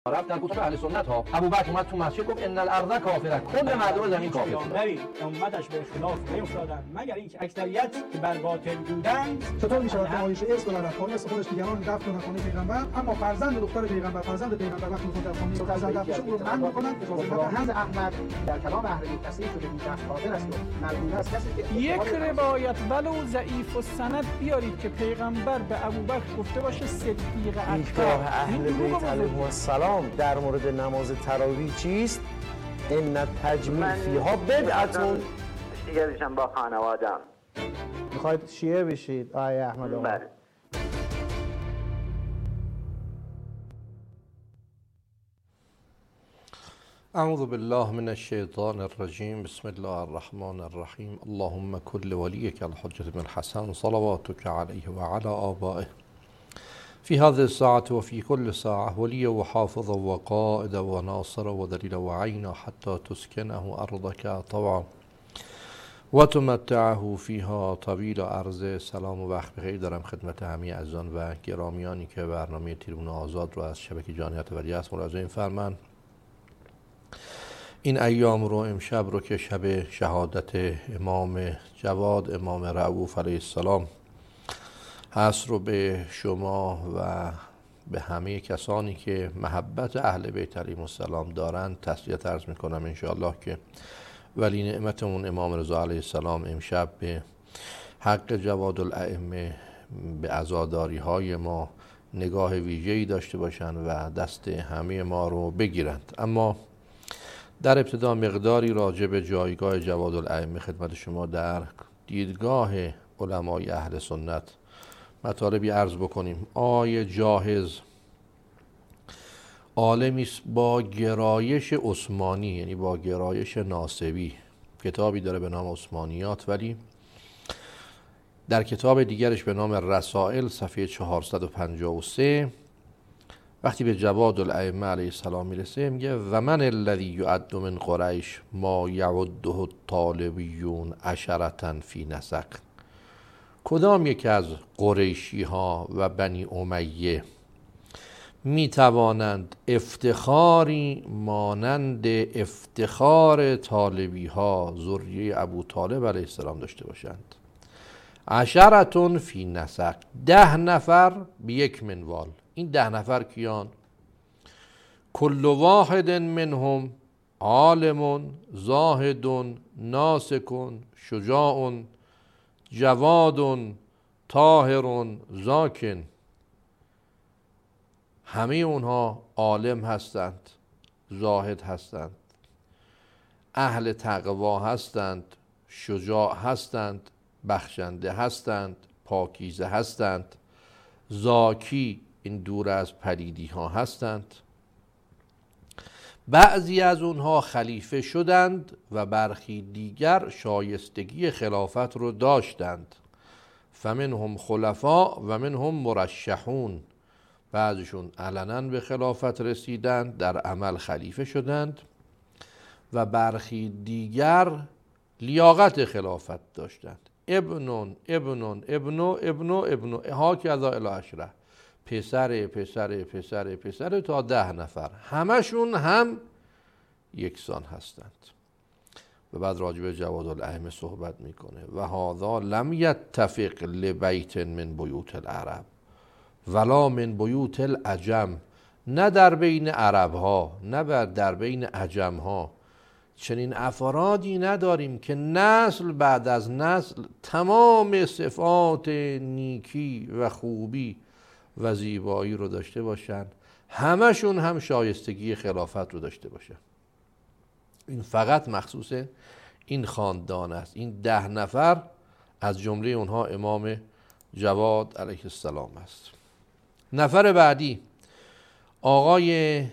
رفت در کتب اهل سنت ها ابوبکر اومد تو مسجد گفت ان الارض کافره، کل مردم زمین کافر. پیامبری امتش به اختلاف نیفتادند مگر اینکه اکثریت بر باطل بودند. چطور میشه که عایشه ارث دارد وارث خودش دیگران دفن نکنه پیغمبر، اما فرزند دختر پیغمبر وقتی خود در خانه فرزند دفنش رو منع میکنند. فرهنگ احمد در کلام اهل بیت تصریح شده بود که قادر است و مردود است کسی که یک روایت ولو ضعیف و سند بیارید که پیغمبر به ابوبکر گفته باشه صدیق اکبر. اهل بیت علیهم السلام در مورد نماز تراویح چیست؟ ان التجمیع فیها بدعتون. دیگه بشم با خانوادم. میخواید شیعه بشید آقای احمد آقا؟ بله. اعوذ بالله من الشیطان الرجیم. بسم الله الرحمن الرحیم. اللهم کل ولیک الحجة بن الحسن صلواتک علیه و علی آبائه في هذه الساعة وفي كل ساعة وليا وحافظا وقائدا وناصرا ودليلا وعينا حتى تسكنه أرضك طوعا وتمتعه فيها طويل عرض. سلام و وقت بخیر دارم خدمت همه عزیزان و گرامیانی که برنامه تریبون آزاد رو از شبکه جانیت ولی است ملاحظه فرمان. این ایام رو، امشب رو که شب شهادت امام جواد امام رؤوف علیه السلام هست رو به شما و به همه کسانی که محبت اهل بیت علیهم السلام دارند تسلیت عرض میکنم انشاءالله که ولی نعمتمون امام رضا علیه السلام امشب به حق جواد الائمه به عزاداری های ما نگاه ویژه‌ای داشته باشند و دست همه ما رو بگیرند. اما در ابتدا مقداری راجع به جایگاه جواد الائمه خدمت شما در دیدگاه علمای اهل سنت مطالبی عرض بکنیم. آقای جاهز عالمی است با گرایش عثمانی، یعنی با گرایش ناصبی. کتابی داره به نام عثمانیات، ولی در کتاب دیگرش به نام رسائل صفحه 453 وقتی به جواد الائمه علیه السلام میرسه میگه و من الذی یعد من قریش ما یعده الطالبیون عشرة فی نسق. کدام یک از قریشی ها و بنی امیه می توانند افتخاری مانند افتخار طالبی ها ذریه ابو طالب علیه السلام داشته باشند؟ عشرة فی نسق، 10 نفر به یک منوال. این 10 نفر کیان؟ کل واحد منهم عالم زاهد ناسک شجاع جواد طاهر زاکن. همه اونها عالم هستند، زاهد هستند، اهل تقوا هستند، شجاع هستند، بخشنده هستند، پاکیزه هستند، زاکی این دور از پلیدی ها هستند. بعضی از اونها خلیفه شدند و برخی دیگر شایستگی خلافت رو داشتند. فمنهم خلفاء و منهم مرشحون. بعضشون علنا به خلافت رسیدند، در عمل خلیفه شدند و برخی دیگر لیاقت خلافت داشتند. ابن ابن ابن ابن ابن هاکذا الی عشره، پسر پسر پسر پسر تا 10 نفر، همشون هم یکسان هستند. و بعد راجع به جواد الائمه صحبت میکنه و هذا لم یتفق لبیت من بیوت العرب ولا من بیوت العجم. نه در بین عرب ها نه در بین عجم ها چنین افرادی نداریم که نسل بعد از نسل تمام صفات نیکی و خوبی و زیبایی رو داشته باشن، همشون هم شایستگی خلافت رو داشته باشن. این فقط مخصوص این خاندان است. این 10 نفر از جمله اونها امام جواد علیه السلام است. نفر بعدی آقای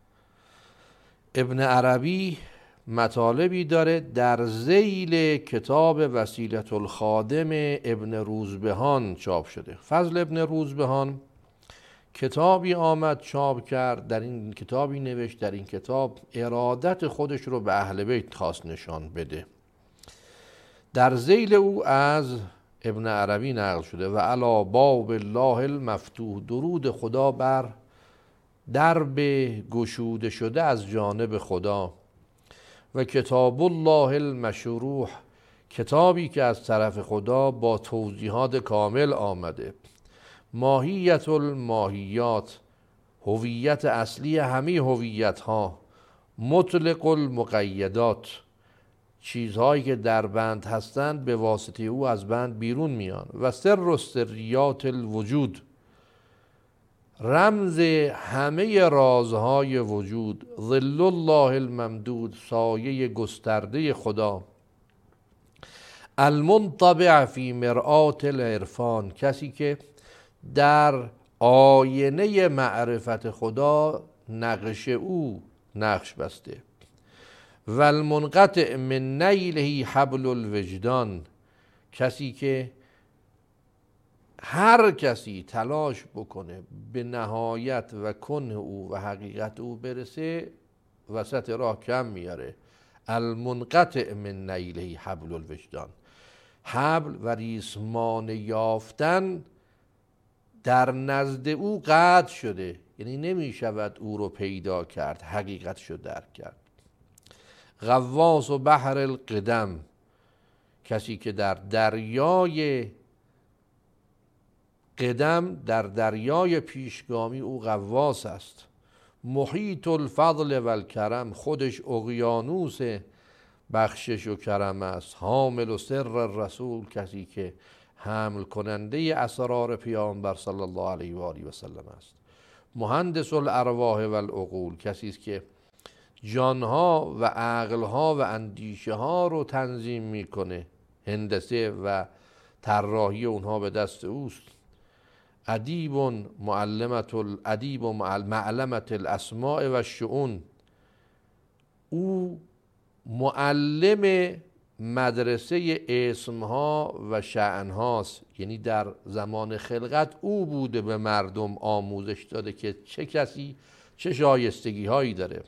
ابن عربی مطالبی داره در ذیل کتاب وسیلة الخادم ابن روزبهان چاپ شده. فضل ابن روزبهان کتابی آمد چاپ کرد، در این کتابی نوشت، در این کتاب ارادت خودش رو به اهل بیت خواست نشان بده. در ذیل او از ابن عربی نقل شده و علی باب الله المفتوح، درود خدا بر درب گشوده شده از جانب خدا و کتاب الله المشروح، کتابی که از طرف خدا با توضیحات کامل آمده. ماهیت الماهیات، هویت اصلی همه هویت ها. مطلق المقیدات، چیزهایی که در بند هستند به واسطه او از بند بیرون میان. و سر سریات الوجود، رمز همه رازهای وجود. ظل الله الممدود، سایه گسترده خدا. المنطبع فی مرآت العرفان، کسی که در آینه معرفت خدا نقش او نقش بسته. و المنقطع من نیله حبل الوجدان، کسی که هر کسی تلاش بکنه به نهایت و کنه او و حقیقت او برسه وسط راه کم میاره. المنقطع من نیله حبل الوجدان، حبل و ریسمان یافتن در نزد او قطع شده، یعنی نمی شود او رو پیدا کرد، حقیقتش رو درک کرد. غواص و بحر القدم، کسی که در دریای قدم، در دریای پیشگامی او غواص است. محیط الفضل و الکرم، خودش اقیانوس بخشش و کرم است. حامل و سر رسول، کسی که حمل کننده اسرار پیامبر صلی الله علیه و آله و سلم است. مهندس الارواح و العقول، کسی است که جانها و عقلها و اندیشه ها رو تنظیم میکنه، هندسه و طراحی اونها به دست اوست. ادیب معلمت الاسماء و الشؤون، او معلم مدرسه اسمها و شأنهاست، یعنی در زمان خلقت او بوده به مردم آموزش داده که چه کسی چه شایستگی هایی داره.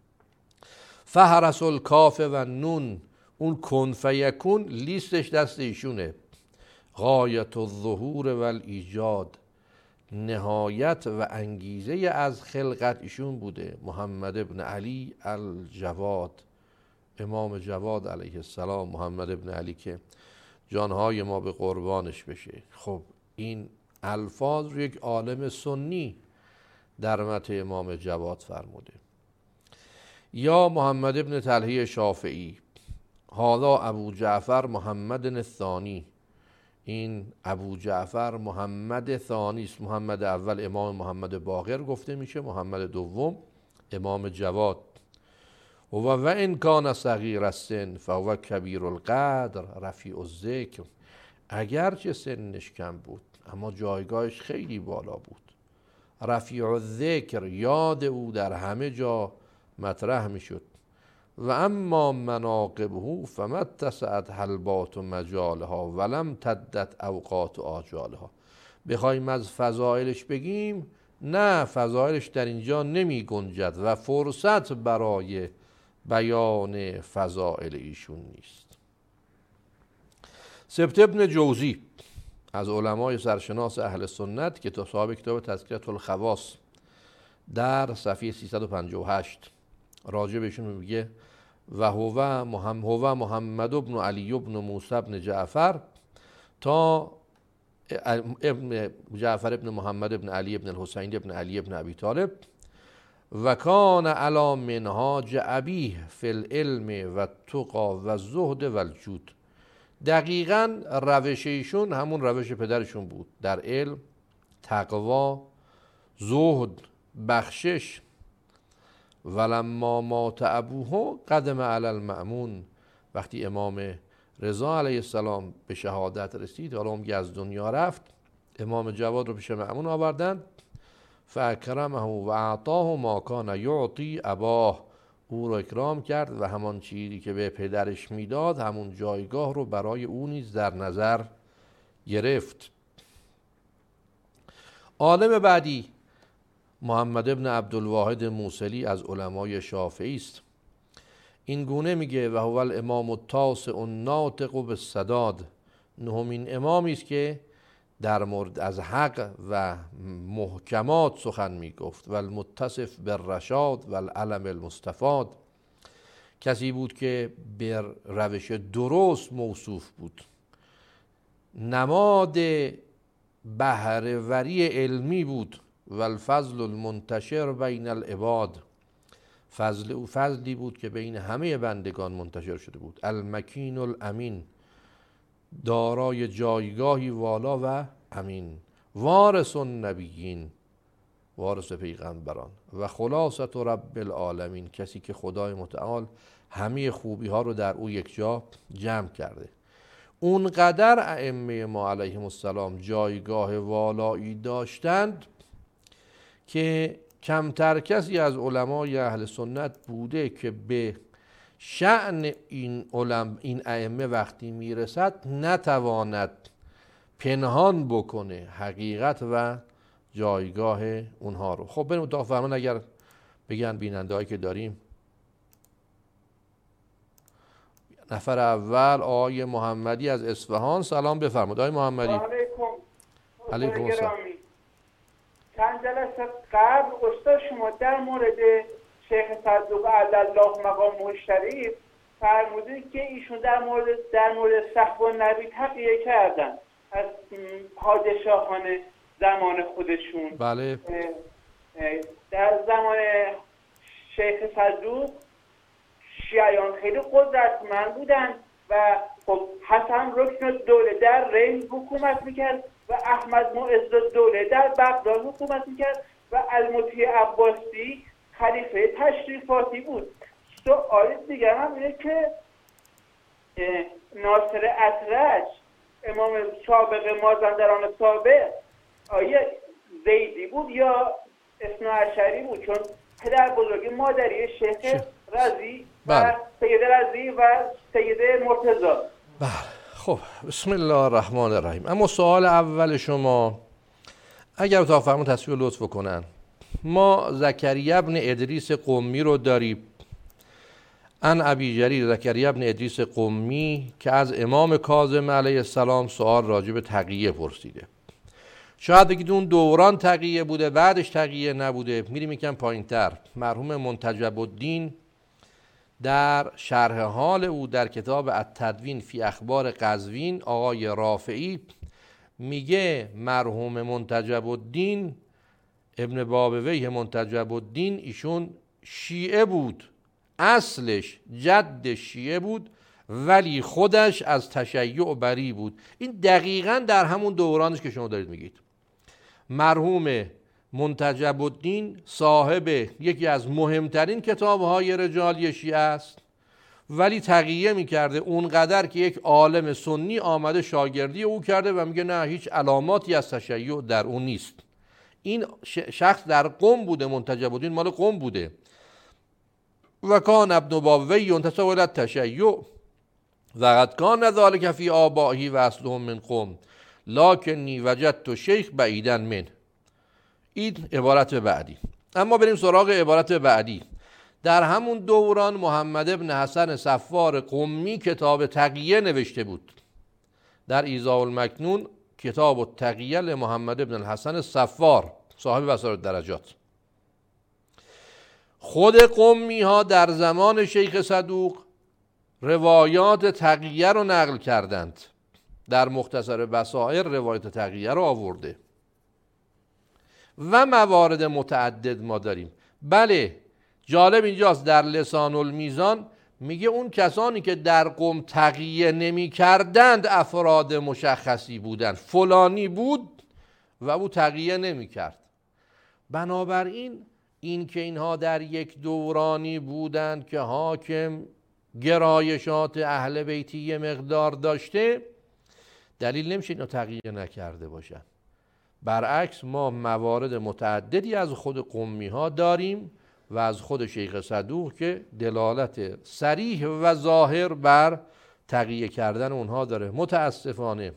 فهرس الکاف و نون، اون کن فیکون لیستش دست ایشونه. غایت الظهور و الایجاد، نهایت و انگیزه از خلقت ایشون بوده. محمد ابن علی الجواد، امام جواد علیه السلام، محمد ابن علی که جانهای ما به قربانش بشه. خب این الفاظ رو یک عالم سنی در متن امام جواد فرموده. یا محمد ابن طلحه شافعی، هذا ابو جعفر محمد الثانی، این ابو جعفر محمد ثانی است. محمد اول امام محمد باقر گفته میشه، محمد دوم امام جواد. و ان کان صغیر السن فهو کبیر القدر رفیع الذکر، اگرچه سنش کم بود اما جایگاهش خیلی بالا بود. رفیع الذکر، یاد او در همه جا مطرح میشد. و اما مناقبه فما اتسعت حلبات و مجالها ولم تدت اوقات و آجالها. بخوایم از فضائلش بگیم، نه، فضائلش در اینجا نمی گنجد و فرصت برای بیان فضائل ایشون نیست. سبت ابن جوزی از علمای سرشناس اهل سنت که صاحب کتاب تذکرة الخواص در صفحه 358 راجع بهشون میگه و هو محمد ابن علی ابن موسی ابن جعفر، تا ابن جعفر ابن محمد ابن علی ابن الحسین ابن علی ابن ابی طالب. و کان علی منهاج ابیه فی العلم و التقی و الزهد و الجود، دقیقاً روش ایشون همون روش پدرشون بود در علم، تقوا، زهد، بخشش. ولما مات ابوه قدم علی المأمون، وقتی امام رضا علیه السلام به شهادت رسید، حالا اون از دنیا رفت، امام جواد رو پیش مأمون آوردن. فاکرمه و اعطاه ما کان یعطی اباه، او رو اکرام کرد و همان چیزی که به پدرش میداد همون جایگاه رو برای او نیز در نظر گرفت. عالم بعدی محمد ابن عبدالواحد موصلی از علمای شافعی است. این گونه میگه و هو الامام التاسع الناطق بالسداد، نهمین امامی است که در مورد از حق و محکمات سخن می گفت و المتصف بالرشاد و العلم المستفاد، کسی بود که به روش درست موصوف بود، نماد بهره‌وری علمی بود و الفضل المنتشر بین العباد، فضلی بود که بین همه بندگان منتشر شده بود، المکین الامین، دارای جایگاهی والا و امین، وارث النبیین، وارث پیغمبران، و خلاصة رب العالمین، کسی که خدای متعال همه خوبی ها رو در او یک جا جمع کرده. اونقدر ائمه ما علیهم السلام جایگاه والایی داشتند که کمتر کسی از علمای اهل سنت بوده که به شأن این ائمه وقتی میرسد نتواند پنهان بکنه حقیقت و جایگاه اونها رو. خب بریم اتاق فرمان اگر بگن بیننده هایی که داریم. نفر اول آقای محمدی از اصفهان، سلام بفرمایید آقای محمدی. علیکم السلام. چند جلسه قبل استاد شما در مورد شیخ صدوق عدالله مقامه شریف فرمودید که ایشون در مورد صحب النبی تقیه کردن از پادشاهان زمان خودشون. بله. در زمان شیخ صدوق شیعیان خیلی قدرتمند بودن و خب حسن رکن الدوله در رین حکومت میکرد و احمد معز الدوله در بغداد حکومت میکرد و المطیع عباسی خلیفه تشریفاتی بود. سوال دیگر هم اینه که ناصر اطرش امام سابق مازندران سابق آیا زیدی بود یا اثناعشری بود؟ چون پدر بزرگ مادری شیخ رضی و سید رضی و سید مرتضی. بله. خب بسم الله الرحمن الرحیم. اما سوال اول شما اگر اتاق فرمان تصویر لطف کنن، ما زکریا ابن ادریس قمی رو داریم، ان ابی جریر زکریا ابن ادریس قمی، که از امام کاظم علیه السلام سوال راجع به تقیه پرسیده. شاید بگید اون دوران تقیه بوده بعدش تقیه نبوده. میریم یکم پایین‌تر. مرحوم منتجب الدین در شرح حال او در کتاب التدوین فی اخبار قزوین، آقای رافعی میگه مرحوم منتجب الدین ابن بابویه منتجب الدین ایشون شیعه بود، اصلش جد شیعه بود ولی خودش از تشیع بری بود. این دقیقاً در همون دورانش که شما دارید میگید. مرحوم منتجب الدین صاحب یکی از مهمترین کتاب‌های رجالی شیعه است ولی تقیه میکرده اونقدر که یک عالم سنی آمده شاگردی او کرده و میگه نه هیچ علاماتی از تشیع در اون نیست. این شخص در قم بوده، منتجب الدین مال قم بوده. و کان ابن بابوی ينتسب الى التشیع و قد کان ذلک فی آبائه و اصلهم من قم لکنی وجدت شیخ بعیدا من. این عبارت بعدی. اما بریم سراغ عبارت بعدی. در همون دوران محمد ابن حسن صفار قمی کتاب تقیه نوشته بود. در ایضاح المکنون کتاب التقیه لمحمد ابن الحسن صفار صاحب بصائر الدرجات. خود قمی ها در زمان شیخ صدوق روایات تقیه رو نقل کردند. در مختصر بصائر روایت تقیه رو آورده و موارد متعدد ما داریم. بله جالب اینجاست در لسان المیزان میگه اون کسانی که در قم تقیه نمی کردند افراد مشخصی بودند، فلانی بود و او تقیه نمی کرد. بنابراین این که اینها در یک دورانی بودند که حاکم گرایشات اهل بیتی مقدار داشته دلیل نمیشه اینا تقیه نکرده باشن. برعکس ما موارد متعددی از خود قمی ها داریم و از خود شیخ صدوق که دلالت صریح و ظاهر بر تقیه کردن اونها داره. متاسفانه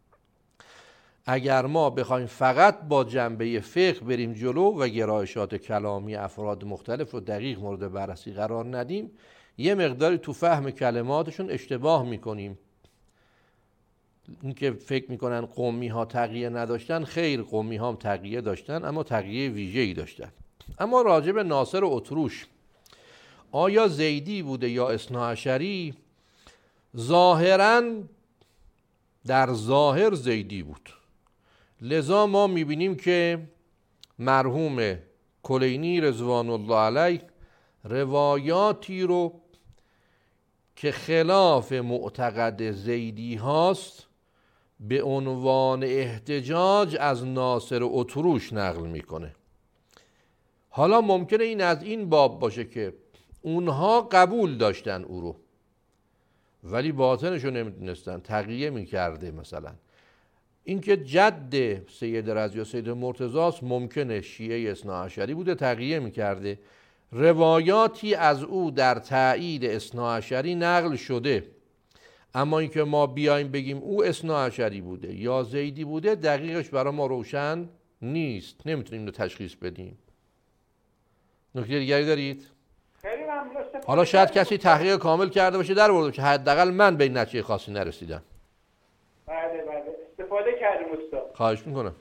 اگر ما بخوایم فقط با جنبه فقه بریم جلو و گرایشات کلامی افراد مختلف رو دقیق مورد بررسی قرار ندیم، یه مقداری تو فهم کلماتشون اشتباه میکنیم. اینکه فکر میکنن قمی ها تقیه نداشتن، خیر، قمی ها هم تقیه داشتن اما تقیه ویژه‌ای داشتن. اما راجع به ناصر اتروش، آیا زیدی بوده یا اثناعشری؟ ظاهراً در ظاهر زیدی بود. لذا ما میبینیم که مرحوم کلینی رضوان الله علیه روایاتی رو که خلاف معتقد زیدی هاست به عنوان احتجاج از ناصر اتروش نقل میکنه. حالا ممکنه این از این باب باشه که اونها قبول داشتن او رو ولی باطنشو نمیدونستن، تقیه میکرده. مثلا اینکه جد سید رضی یا سید مرتضی ممکنه شیعه اثناعشری بوده، تقیه میکرده. روایاتی از او در تایید اثناعشری نقل شده، اما اینکه ما بیایم بگیم او اثناعشری بوده یا زیدی بوده دقیقش برای ما روشن نیست، نمیتونیم رو تشخیص بدیم. نکته دیگری دارید؟ حالا شاید کسی تحقیق کامل کرده باشه در برده که حداقل من به این نتیجه خاصی نرسیدم. بله استفاده کردیم استاد. خواهش میکنم.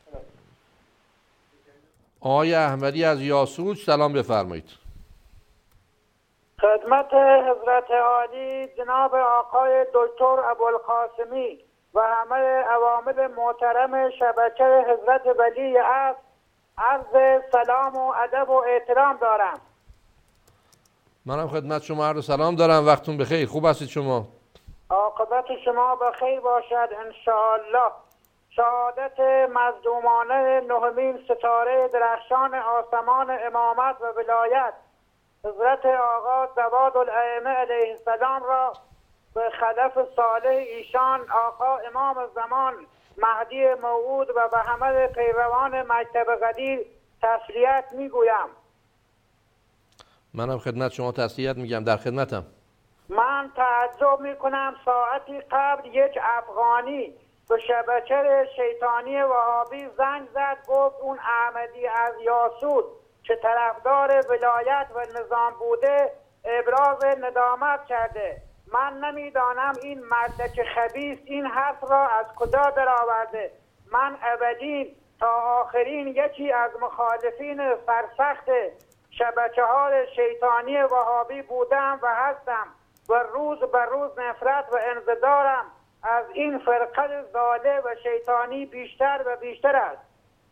آقای احمدی از یاسوج، سلام بفرمایید. خدمت حضرت عالی جناب آقای دکتر ابوالقاسمی و همه عوامل محترم شبکه حضرت ولی عرض سلام و ادب و احترام دارم. منم خدمت شما عرض سلام دارم. وقتون بخیر. خوب هستید شما؟ عاقبت شما بخیر باشد انشاءالله. شهادت مظلومانه نهمین ستاره درخشان آسمان امامت و ولایت حضرت آقا جواد الائمه علیه السلام را به خلف صالح ایشان آقا امام زمان مهدی موعود و به همه پیروان مکتب قدیر تسلیت میگویم. منم خدمت شما تسلیت میگم، در خدمتم. من تعجب میکنم ساعتی قبل یک افغانی به شبکه شیطانی وهابی زنگ زد، گفت اون احمدی از یاسود که طرفدار ولایت و نظام بوده ابراز ندامت کرده. من نمیدانم این مردک خبیث این حرف را از کجا درآورده. من ابدی تا آخرین یکی از مخالفین سرسخت شبکه‌های شیطانی وهابی بودم و هستم و روز به روز نفرت و انزجارم از این فرقه ظالم و شیطانی بیشتر و بیشتر است.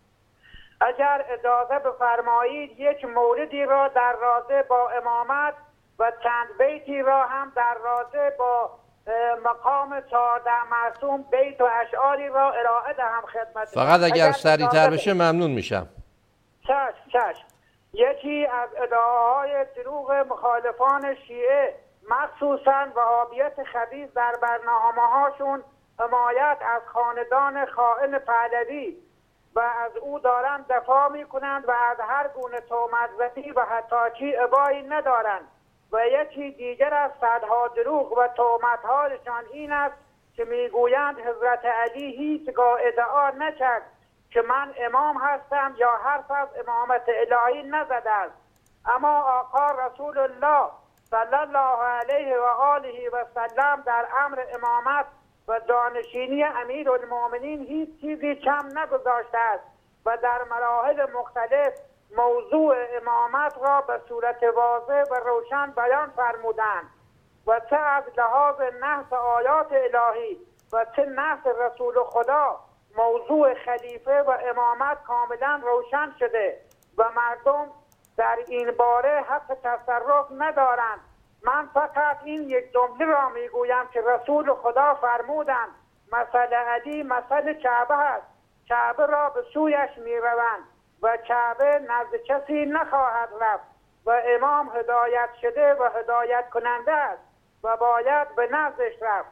اگر اجازه بفرمایید یک موردی را در رابطه با امامت و چند بیتی را هم در رابطه با مقام 14 معصوم بیت و اشعاری را ارائه دهم خدمت. فقط اگر سریع‌تر بشه ممنون میشم. چشم. یکی از ادعاهای دروغ مخالفان شیعه مخصوصاً وهابیت خبیث در برنامه‌هاشون حمایت از خاندان خائن پهلوی و از او دارند دفاع میکنند و از هر گونه تهمت‌زدی و حتی ابایی ندارند. و یکی دیگر از صدها دروغ و تهمت‌هایشان این است که میگویند حضرت علی هیچگاه ادعا نکرد که من امام هستم یا حرف از امامت الهی نزده است. اما آقا رسول الله صلی الله علیه و آله و سلم در امر امامت و جانشینی امیرالمؤمنین هیچ چیزی کم نگذاشته است و در مراحل مختلف موضوع امامت را به صورت واضح و روشن بیان فرمودند و چه از لحاظ نحس آیات الهی و چه نحس رسول خدا موضوع خلیفه و امامت کاملا روشن شده و مردم در این باره حق تصرف ندارند. من فقط این یک جمله را میگویم که رسول خدا فرمودند مثل علی مثل کعبه است، کعبه را به سویش میروند و کعبه نزد کسی نخواهد رفت و امام هدایت شده و هدایت کننده است و باید به نزدش رفت.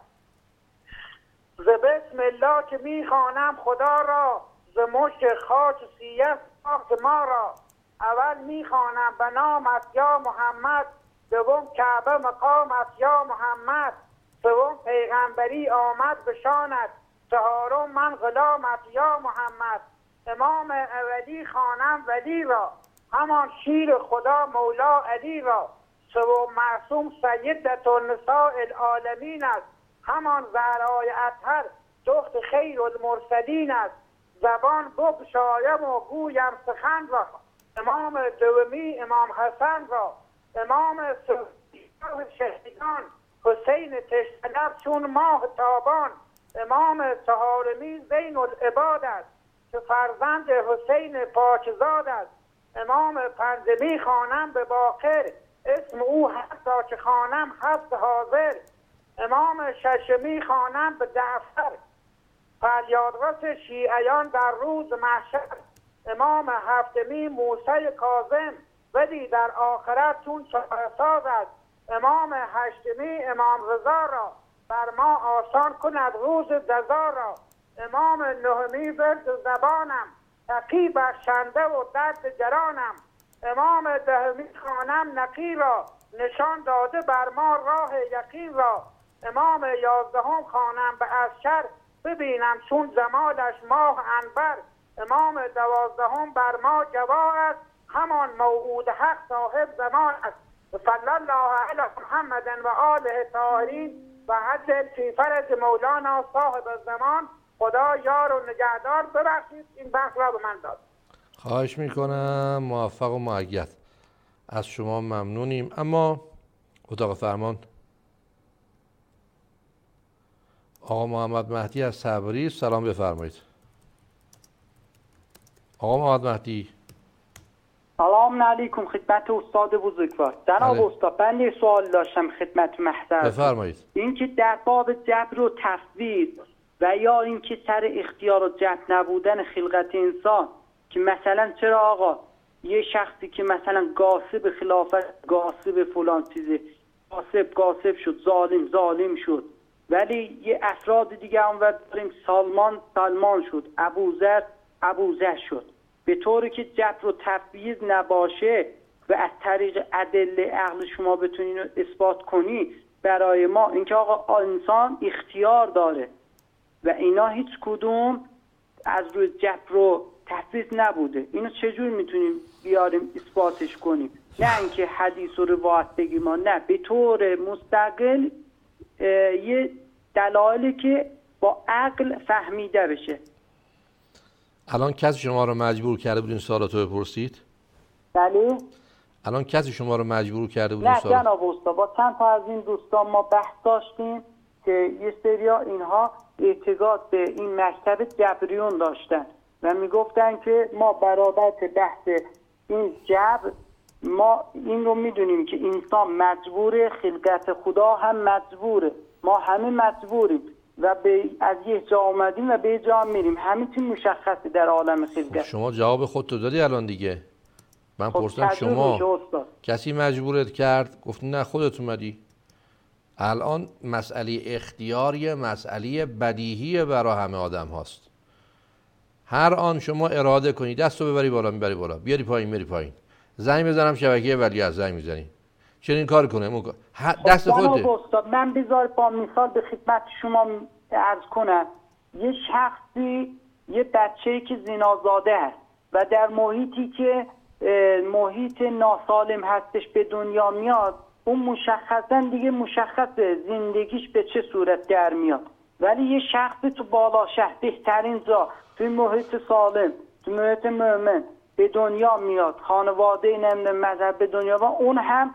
ز بسم الله که میخوانم خدا را ز مشک خاک سیه ساخت ما را. اول میخوانم به نامت یا محمد، دوم کعبه مقامت یا محمد، سوم پیغمبری آمد به شانت، چهارم من غلامت یا محمد. امام اولی خوانم ولی را، همان شیر خدا مولا علی را. سوم معصوم سیدت النساء العالمین است، همان زهرای اطهر دخت خیر المرسلین است، زبان بگشایم و گویم سخن را. امام دومی امام حسن را، امام شهیدان حسین تشنب چون ماه تابان، امام چهارمی زین العباد است که فرزند حسین پاکزاد است. امام پنجمی خوانم به باقر، اسم او هست تا که خوانم هست حاضر. امام ششمی خوانم به جعفر، فریادرس شیعیان در روز محشر. امام هفتمی موسی کاظم، ولی در آخرت چون شاهساز است. امام هشتمی امام رضا را، بر ما آسان کند روز جزا را. امام نهمی ورد زبانم، تقی بخشنده و درد جرانم. امام دهمی خوانم نقی را، نشان داده بر ما راه یقین را. امام یازدهم خوانم به اشکر، ببینم چون جمالش ماه عنبر. امام دوازدهم بر ما گواه است، همان موعود حق صاحب زمان است. صلی الله علی محمد و آله طاهرین و عجل فی فرج مولانا صاحب الزمان. خدا یار و نگهدار. ببخشید این بحث را به من داد. خواهش میکنم، موفق و مؤید. از شما ممنونیم. اما اتاق فرمان آقا محمد مهدی از تبریز، سلام بفرمایید. آقا محمد مهدی. سلام علیکم خدمت استاد بزرگوار. جناب استاد، من یه سوال داشتم خدمت محضر. بفرمایید. اینکه در باب جبر و تفویض و یا اینکه سر اختیار و جبر نبودن خلقت انسان، که مثلا چرا آقا یه شخصی که مثلا غاصب خلافت، غاصب فلان چیزه، غاصب شد، ظالم شد، ولی یه افراد دیگه هم داریم، سلمان شد، ابوذر شد، به طوری که جبر و تفویض نباشه و از طریق ادله عقل شما بتونین رو اثبات کنی برای ما، اینکه آقا انسان اختیار داره و اینا هیچ کدوم از روی جبر و تفویض نبوده، اینو چجور میتونیم بیاریم اثباتش کنیم؟ نه اینکه حدیث و روایت بگیم ما، نه، به طور مستقل یه دلایلی که با عقل فهمیده بشه. الان کسی شما رو مجبور کرده بود این سوالاتو بپرسید؟ بله؟ الان کسی شما رو مجبور کرده بود این سوالات؟ نه جناب استاد، با چند تا از این دوستان ما بحث داشتیم که یه سریا اینها اعتقاد به این مکتب جبریون داشتن و میگفتن که ما برابر بحث این جبر، ما این رو میدونیم که انسان مجبوره، خلقت خدا هم مجبوره، ما همه مجبوریم و از یه جا آمدیم و به یه جا میریم، همه چی مشخصه در عالم خلقت. شما جواب خودتو دادی الان دیگه. من پرسیدم شما کسی مجبورت کرد؟ گفت نه خودت اومدی. الان مسئله اختیاری مسئله بدیهی برای همه آدم هاست. هر آن شما اراده کنی دستو ببری بالا میبری بالا، بیاری پایین میری پایین، زنگ بزنم شبکه ولیعهد زنگ میزنی، چنین کار کنه دست خودته. استاد من بذار با مثال به خدمت شما عرض کنم. یه شخصی، یه بچه‌ای که زنازاده هست و در محیطی که محیط ناسالم هستش به دنیا میاد، اون مشخصا دیگه مشخصه زندگیش به چه صورت در میاد، ولی یه شخصی تو بالا شهر بهترین جا، توی محیط سالم، توی محیط مؤمن به دنیا میاد، خانواده مذهب به دنیا و اون هم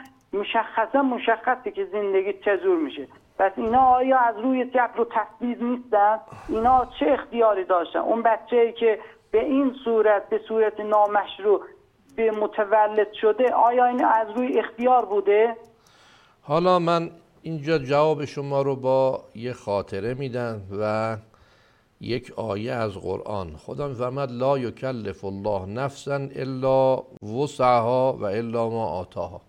مشخصه که زندگی چجور میشه. پس اینا آیا از روی جبر و تفویض نیستن؟ اینا چه اختیاری داشتن؟ اون بچه‌ای که به این صورت، به صورت نامشروع به متولد شده، آیا این از روی اختیار بوده؟ حالا من اینجا جواب شما رو با یه خاطره میدم و یک آیه از قرآن. خدا میفرماد لا یکلف الله نفسا الا وسعها و الا ما آتاها.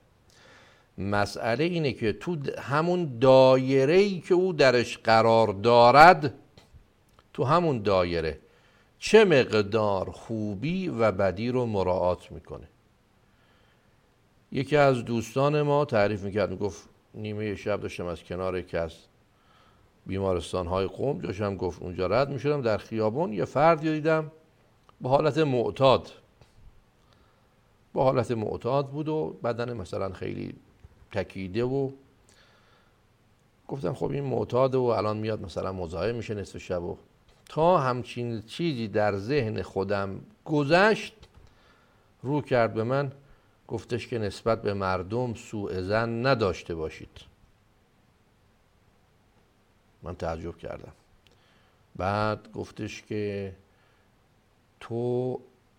مسئله اینه که تو همون دایره‌ای که او درش قرار دارد، تو همون دایره چه مقدار خوبی و بدی رو مراعات میکنه. یکی از دوستان ما تعریف میکرد، میگفت نیمه شب داشتم از کنار یکی از بیمارستان‌های قم داشتم، گفت اونجا رد میشدم در خیابون، یه فردی دیدم به حالت معتاد بود و بدن مثلا خیلی تکیده و گفتم خب این معتاده و الان میاد مثلا مزاحم میشه نصف شب و تا همچین چیزی در ذهن خودم گذشت، رو کرد به من، گفتش که نسبت به مردم سوء ظن نداشته باشید. من تعجب کردم. بعد گفتش که تو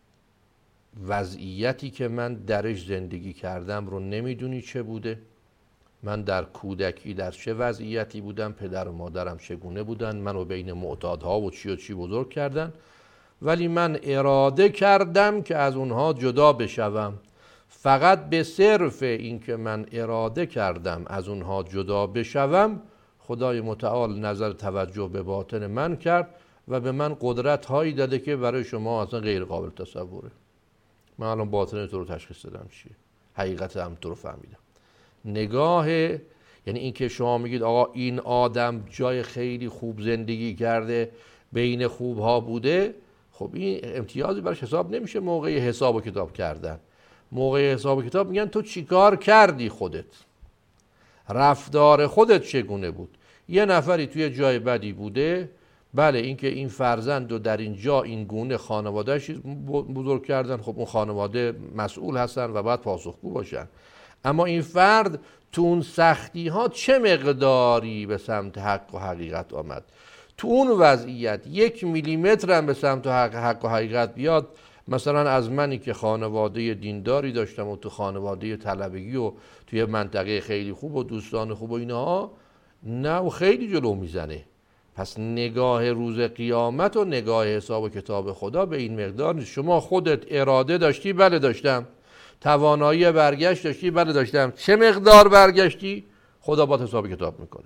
وضعیتی که من درش زندگی کردم رو نمیدونی چه بوده؟ من در کودکی در چه وضعیتی بودم، پدر و مادرم چگونه بودن، منو بین معتادها و چی بزرگ کردن، ولی من اراده کردم که از اونها جدا بشوم. فقط به صرف این که من اراده کردم از اونها جدا بشوم، خدای متعال نظر توجه به باطن من کرد و به من قدرت هایی داده که برای شما اصلا غیر قابل تصوره. من الان باطن تو رو تشخیص دادم چیه، حقیقت هم تو رو فهمیدم. نگاه، یعنی این که شما میگید آقا این آدم جای خیلی خوب زندگی کرده، بین خوبها بوده، خب این امتیازی براش حساب نمیشه موقع حساب و کتاب کردن. موقع حساب و کتاب میگن تو چیکار کردی، خودت رفتار خودت چگونه بود. یه نفری توی جای بدی بوده، بله اینکه این فرزند رو در اینجا این گونه خانوادهش بزرگ کردن، خب اون خانواده مسئول هستن و باید پاسخگو باشن. اما این فرد تو اون سختی ها چه مقداری به سمت حق و حقیقت آمد، تو اون وضعیت 1 میلیمتر هم به سمت حق و حقیقت بیاد. مثلا از منی که خانواده دینداری داشتم و تو خانواده طلبگی و توی منطقه خیلی خوب و دوستان خوب و اینها، نه و خیلی جلو میزنه. پس نگاه روز قیامت و نگاه حساب و کتاب خدا به این مقدار نیست. شما خودت اراده داشتی؟ بله داشتم. توانایی برگشت داشتی؟ بله داشتم. چه مقدار برگشتی؟ خدا با حساب کتاب میکنه.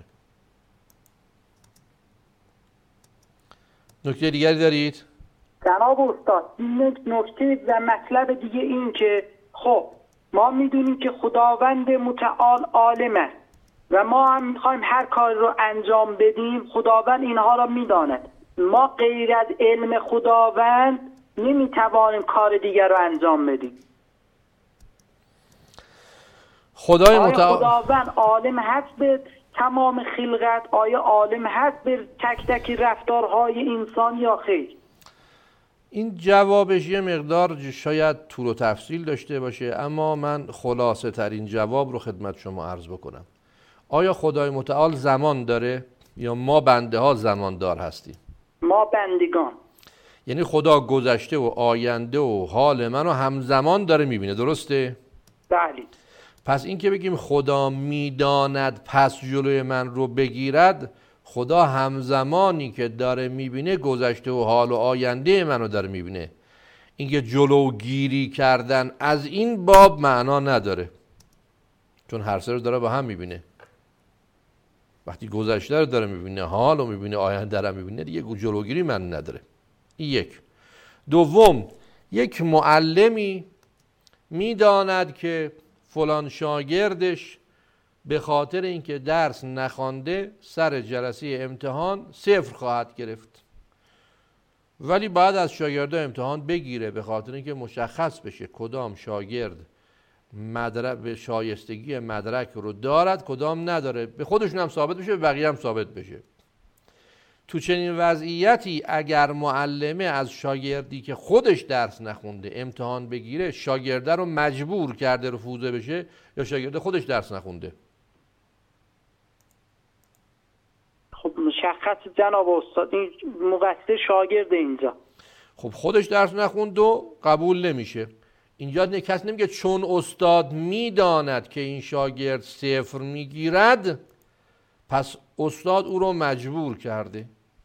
نکته دیگری دارید؟ جناب استاد نکته و مطلب دیگه این که خب ما میدونیم که خداوند متعال عالم است و ما هم میخوایم هر کار رو انجام بدیم، خداوند اینها را میداند. ما غیر از علم خداوند نمیتوانیم کار دیگر رو انجام بدیم. خداوند عالم هست به تمام خلقت؟ آیا عالم هست به تک تک رفتارهای انسان یا خیر؟ این جوابش یه مقدار شاید طول و تفصیل داشته باشه، اما من خلاصه ترین جواب رو خدمت شما عرض بکنم. آیا خدای متعال زمان داره یا ما بنده ها زمان دار هستیم؟ ما بندگان. یعنی خدا گذشته و آینده و حال منو همزمان داره میبینه، درسته؟ بله. پس این که بگیم خدا میداند پس جلوی من رو بگیرد، خدا همزمانی که داره میبینه گذشته و حال و آینده منو داره میبینه. اینکه جلوگیری کردن از این باب معنا نداره، چون هر سه رو داره با هم میبینه. وقتی گذشته رو داره میبینه، حال رو میبینه، آینده رو میبینه، دیگه جلوگیری من نداره. این یک. دوم، یک معلمی میداند که فلان شاگردش به خاطر اینکه درس نخوانده سر جلسه امتحان 0 خواهد گرفت، ولی بعد از شاگردا امتحان بگیره به خاطر اینکه مشخص بشه کدام شاگرد به شایستگی مدرک رو دارد کدام نداره، به خودشون هم ثابت بشه، به بقیه هم ثابت بشه. تو چنین وضعیتی اگر معلمه از شاگردی که خودش درس نخونده امتحان بگیره، شاگرده رو مجبور کرده رفوزه بشه یا شاگرده خودش درس نخونده؟ خب مشخص جناب استاد، این مقصر شاگرد اینجا. خب خودش درس نخوند و قبول نمیشه. اینجا کس نمیگه چون استاد میداند که این شاگرد 0 میگیرد پس استاد او رو مجبور کرده.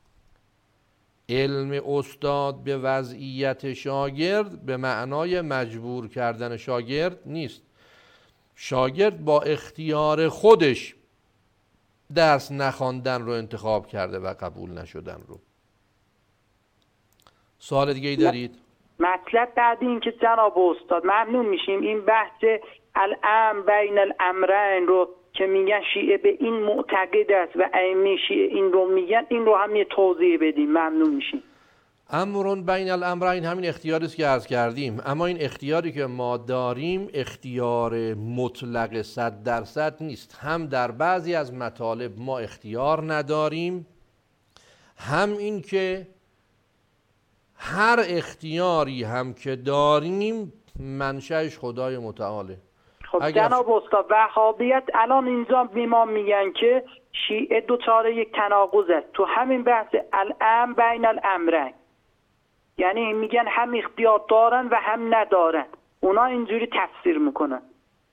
علم استاد به وضعیت شاگرد به معنای مجبور کردن شاگرد نیست. شاگرد با اختیار خودش درس نخواندن رو انتخاب کرده و قبول نشدن رو. سوال دیگه ای دارید؟ مطلب بعد این که جناب استاد ممنون میشیم این بحث الامر بین الامرین رو که میگن شیعه به این معتقد است و ائمه شیعه این رو میگن، این رو هم یه توضیح بدیم، ممنون میشیم. امرون بین الامرین همین اختیاری است که عرض کردیم، اما این اختیاری که ما داریم اختیار مطلق 100% نیست. هم در بعضی از مطالب ما اختیار نداریم، هم این که هر اختیاری هم که داریم منشأش خدای متعاله. خب جناب استاد، وهابیت الان اینجا ما میگن که شیعه دوچاره یک تناقض است تو همین بحث الامر بین الامرین، یعنی میگن هم اختیار دارن و هم ندارن، اونا اینجوری تفسیر میکنن.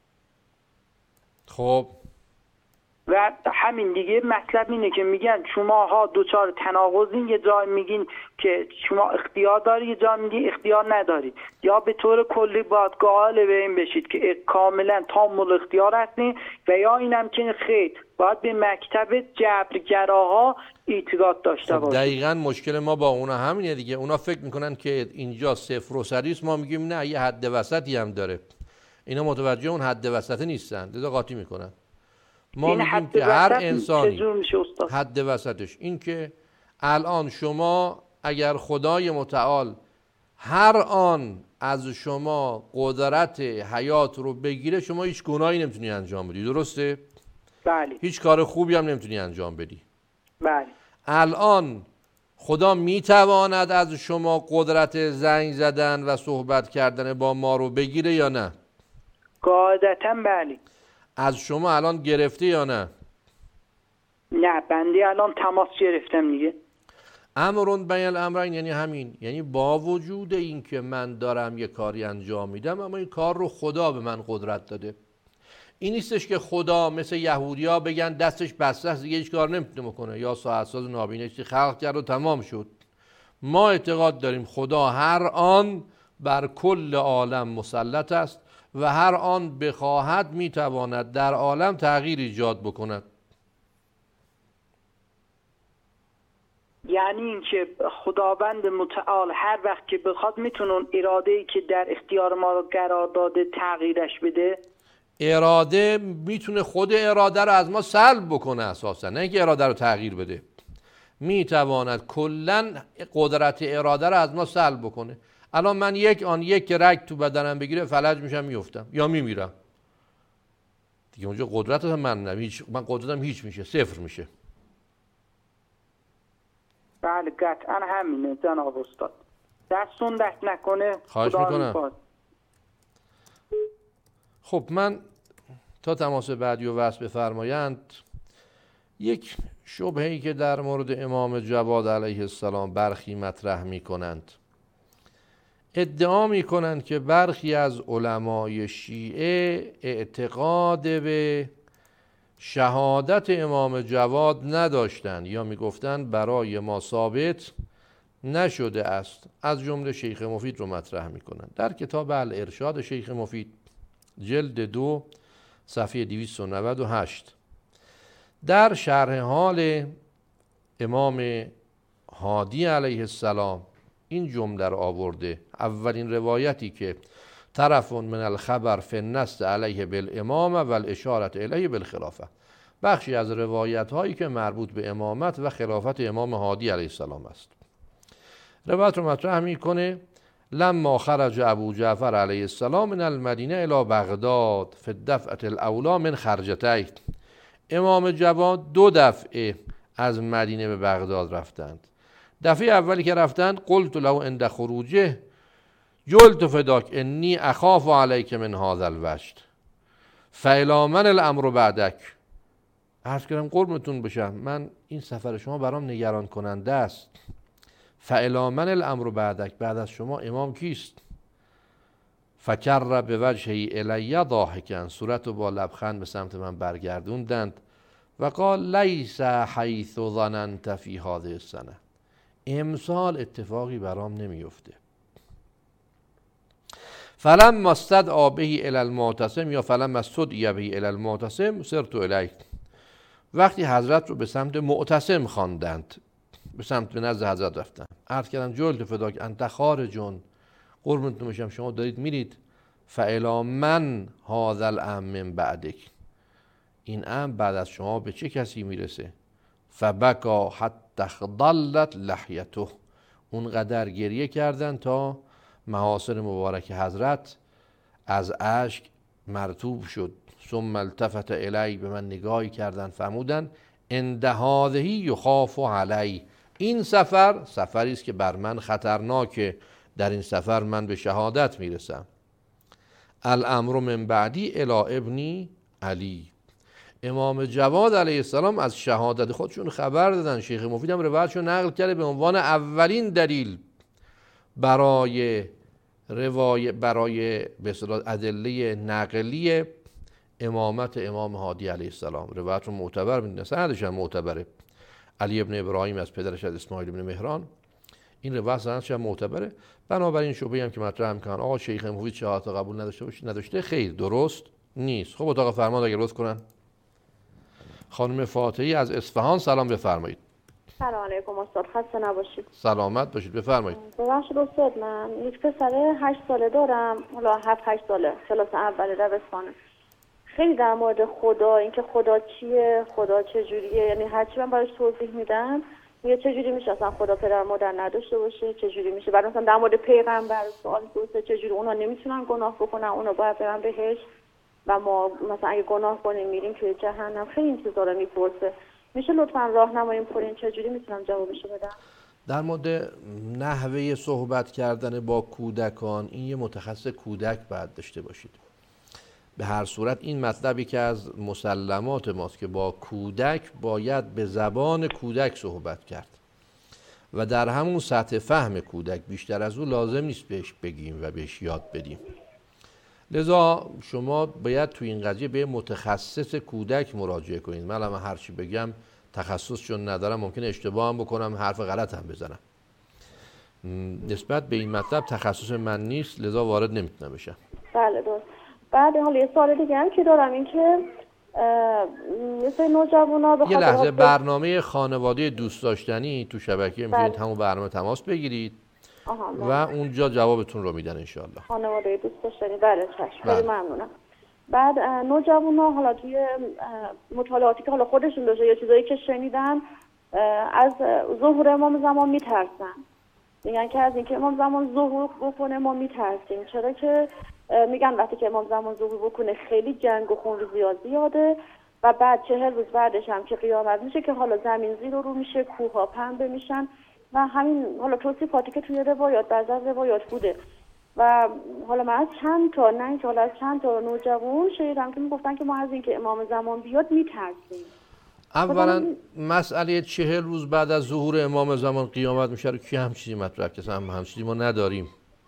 خب و همین دیگه مطلب اینه که میگن شماها دوچار تناقضین، یه جای میگین که شما اختیار داری، یه جای میگین اختیار نداری، یا به طور کلی باید قائل به این بشید که کاملا تام الاختیار هستین، و یا اینم که خیر باید به مکتب جبرگراها اعتقاد داشته باشید. دقیقاً مشکل ما با اونا همینه دیگه. اونا فکر میکنن که اینجا صفر و صدی است، ما میگیم نه یه حد وسطی هم داره. اینا متوجه اون حد وسطی نیستن، لذا قاطی میکنن. ما میگیم که هر انسانی حد وسطش این که الان شما اگر خدای متعال هر آن از شما قدرت حیات رو بگیره، شما هیچ گناهی نمیتونی انجام بدی، درسته؟ بله. هیچ کار خوبی هم نمیتونی انجام بدی. بله. الان خدا میتواند از شما قدرت زنگ زدن و صحبت کردن با ما رو بگیره یا نه؟ قاعدتاً بله. از شما الان گرفته یا نه؟ نه، بنده الان تماس گرفتم دیگه. امرون بین الامرین یعنی همین، یعنی با وجود این که من دارم یه کاری انجام میدم، اما این کار رو خدا به من قدرت داده. این نیستش که خدا مثل یهودیا بگن دستش بسته است دیگه هیچ کار نمیتونه بکنه، یا ساعت ساز نابینه چیزی خلق کرد و تمام شد. ما اعتقاد داریم خدا هر آن بر کل عالم مسلط است و هر آن بخواهد میتواند در عالم تغییر ایجاد بکند. یعنی اینکه خداوند متعال هر وقت که بخواد میتونه اون اراده‌ای که در اختیار ما رو قرار داده تغییرش بده. اراده میتونه خود اراده رو از ما سلب بکنه اساسا، نه اینکه اراده رو تغییر بده. میتواند کلا قدرت اراده رو از ما سلب بکنه. الان من یک رگ تو بدنم بگیره فلج میشم میفتم یا میمیرم دیگه، اونجا قدرت من من قدرتم هیچ میشه، صفر میشه. بله قطعا همینه جناب استاد، دستون دست نکنه. خواهش میکنم. خب من تا تماس بعدی و وصل بفرمایند، یک شبهه‌ای که در مورد امام جواد علیه السلام برخی مطرح میکنند، ادعا میکنند که برخی از علمای شیعه اعتقاد به شهادت امام جواد نداشتند یا میگفتند برای ما ثابت نشده است. از جمله شیخ مفید رو مطرح میکنند در کتاب الارشاد شیخ مفید جلد 2 صفحه 298 در شرح حال امام هادی علیه السلام این جمله رو آورده. اولین روایتی که طرف من الخبر فی النص علیه بالامامه و الاشارت علیه بالخلافه، بخشی از روایت هایی که مربوط به امامت و خلافت امام هادی علیه السلام است. روایت رو مطرح میکنه: لما خرج ابو جعفر علیه السلام من المدینه الی بغداد فی الدفعه الاولی من خرجتین، امام جواد 2 دفعه از مدینه به بغداد رفتند. دفعه اولی که رفتند قلت له عند خروجه جلت فداک انی اخاف علیک من هذا الوجد فالی من الامر بعدک، عرض کردم قربتون بشم من این سفر شما برام نگران کننده است. فالی من الامر بعدک، بعد از شما امام کیست؟ فکر به وجهی الی ضاحکا، صورت رو با لبخند به سمت من برگردوندند و قال لیس حیث ظننت فی هذه السنه، امسال اتفاقی برام نمیفته. فلما استدعا به الی المعتصم یا فلما استدعی به الی المعتصم سرت الیک، وقتی حضرت رو به سمت معتصم خواندند به سمت به نزد حضرت رفتن، عرض کردم جلد فداک انت خارجون، قربونتون بشم شما دارید میرید. فالی من هذا الامر من بعدک، این امر بعد از شما به چه کسی میرسه؟ فبکا حتی خضلت لحیته، اونقدر گریه کردن تا محاسن مبارک حضرت از اشک مرطوب شد. ثم التفت الی، به من نگاهی کردن فرمودن عند هذه یخاف علی، این سفر سفری است که بر من خطرناکه، در این سفر من به شهادت میرسم. الامر من بعدی الی ابنی علی. امام جواد علیه السلام از شهادت خودشون خبر دادن. شیخ مفید هم روایتشو نقل کرده به عنوان اولین دلیل برای به اصطلاح ادله نقلی امامت امام هادی علیه السلام. روایت رو معتبر میدونن، سندش هم معتبره. علی ابن ابراهیم از پدرش از اسماعیل ابن مهران، این روایت سندش هم معتبره. بنابراین شبهه‌ای هم که مطرح میکنن آقا شیخ مفید شهادت قبول نداشته، خیر درست نیست. خب اتاق فرمان اگه لطف کنن. خانم فاتحی از اصفهان سلام بفرمایید. سلام علیکم استاد، خسته نباشید. سلامت باشید، بفرمایید. ببخشید استاد، من یک پسر 8 ساله دارم، حالا 7-8 ساله، کلاس اول دبستانه. خیلی در مورد خدا، اینکه خدا چیه، خدا چجوریه، یعنی هرچی من براش توضیح میدم میگه چجوری میشه اصلا خدا پدر مادر نداشته باشه، چجوری میشه. بعد مثلا در مورد پیغمبر سوال پرسه چجوری اونا نمیتونن گناه بکنن، اونا باید برن بهشت و ما مثلا اگه گناه کنیم میریم توی جهنم. خیلی این چیزا رو میپرسه. میشه لطفاً راهنمایی کنین چجوری میتونم جوابشو بدم؟ در مورد نحوه صحبت کردن با کودکان، این یه متخصص کودک باید داشته باشید. به هر صورت این مطلبی که از مسلمات ماست که با کودک باید به زبان کودک صحبت کرد و در همون سطح فهم کودک، بیشتر از او لازم نیست بهش بگیم و بهش یاد بدیم. لذا شما باید تو این قضیه به متخصص کودک مراجعه کنید. من الان هر چی بگم تخصص چون ندارم ممکنه اشتباه هم بکنم، حرف غلط هم بزنم. نسبت به این مطلب تخصص من نیست، لذا وارد نمیتونم بشم. بله درست. بعد حالا یه سوال دیگه هم که دارم، این که یه سری نوجوانا به یه لحظه، برنامه خانواده دوست داشتنی تو شبکه میتونید همون برنامه تماس بگیرید و اونجا جوابتون رو میدن انشاءالله. خانواده دوست داشتنی، بله چشم، خیلی ممنونم. بعد نوجوانا حالا توی مطالعاتی که حالا خودشون داشته یا چیزایی که شنیدن از ظهور امام زمان میترسن، میگن که از اینکه امام زمان ظهور بکنه ما میترسیم، چرا که میگن وقتی که امام زمان ظهور بکنه خیلی جنگ و خونریزی زیاده و بعد 40 روز بعدش هم که قیامت میشه که حالا زمین زیر و رو میشه، کوها پنبه میشن و همین حالا توصیفاتی که توی روایات بعضی از روایات بوده. و حالا من از چند تا، نه اینکه حالا از چند تا نوجوان شنیدم که میگفتن که ما از اینکه امام زمان بیاد میترسیم. اولا مسئله 40 روز بعد از ظهور امام زمان قیامت میشه رو کی هم چیزی مطرح کرده؟ هم چیزی ما نداریم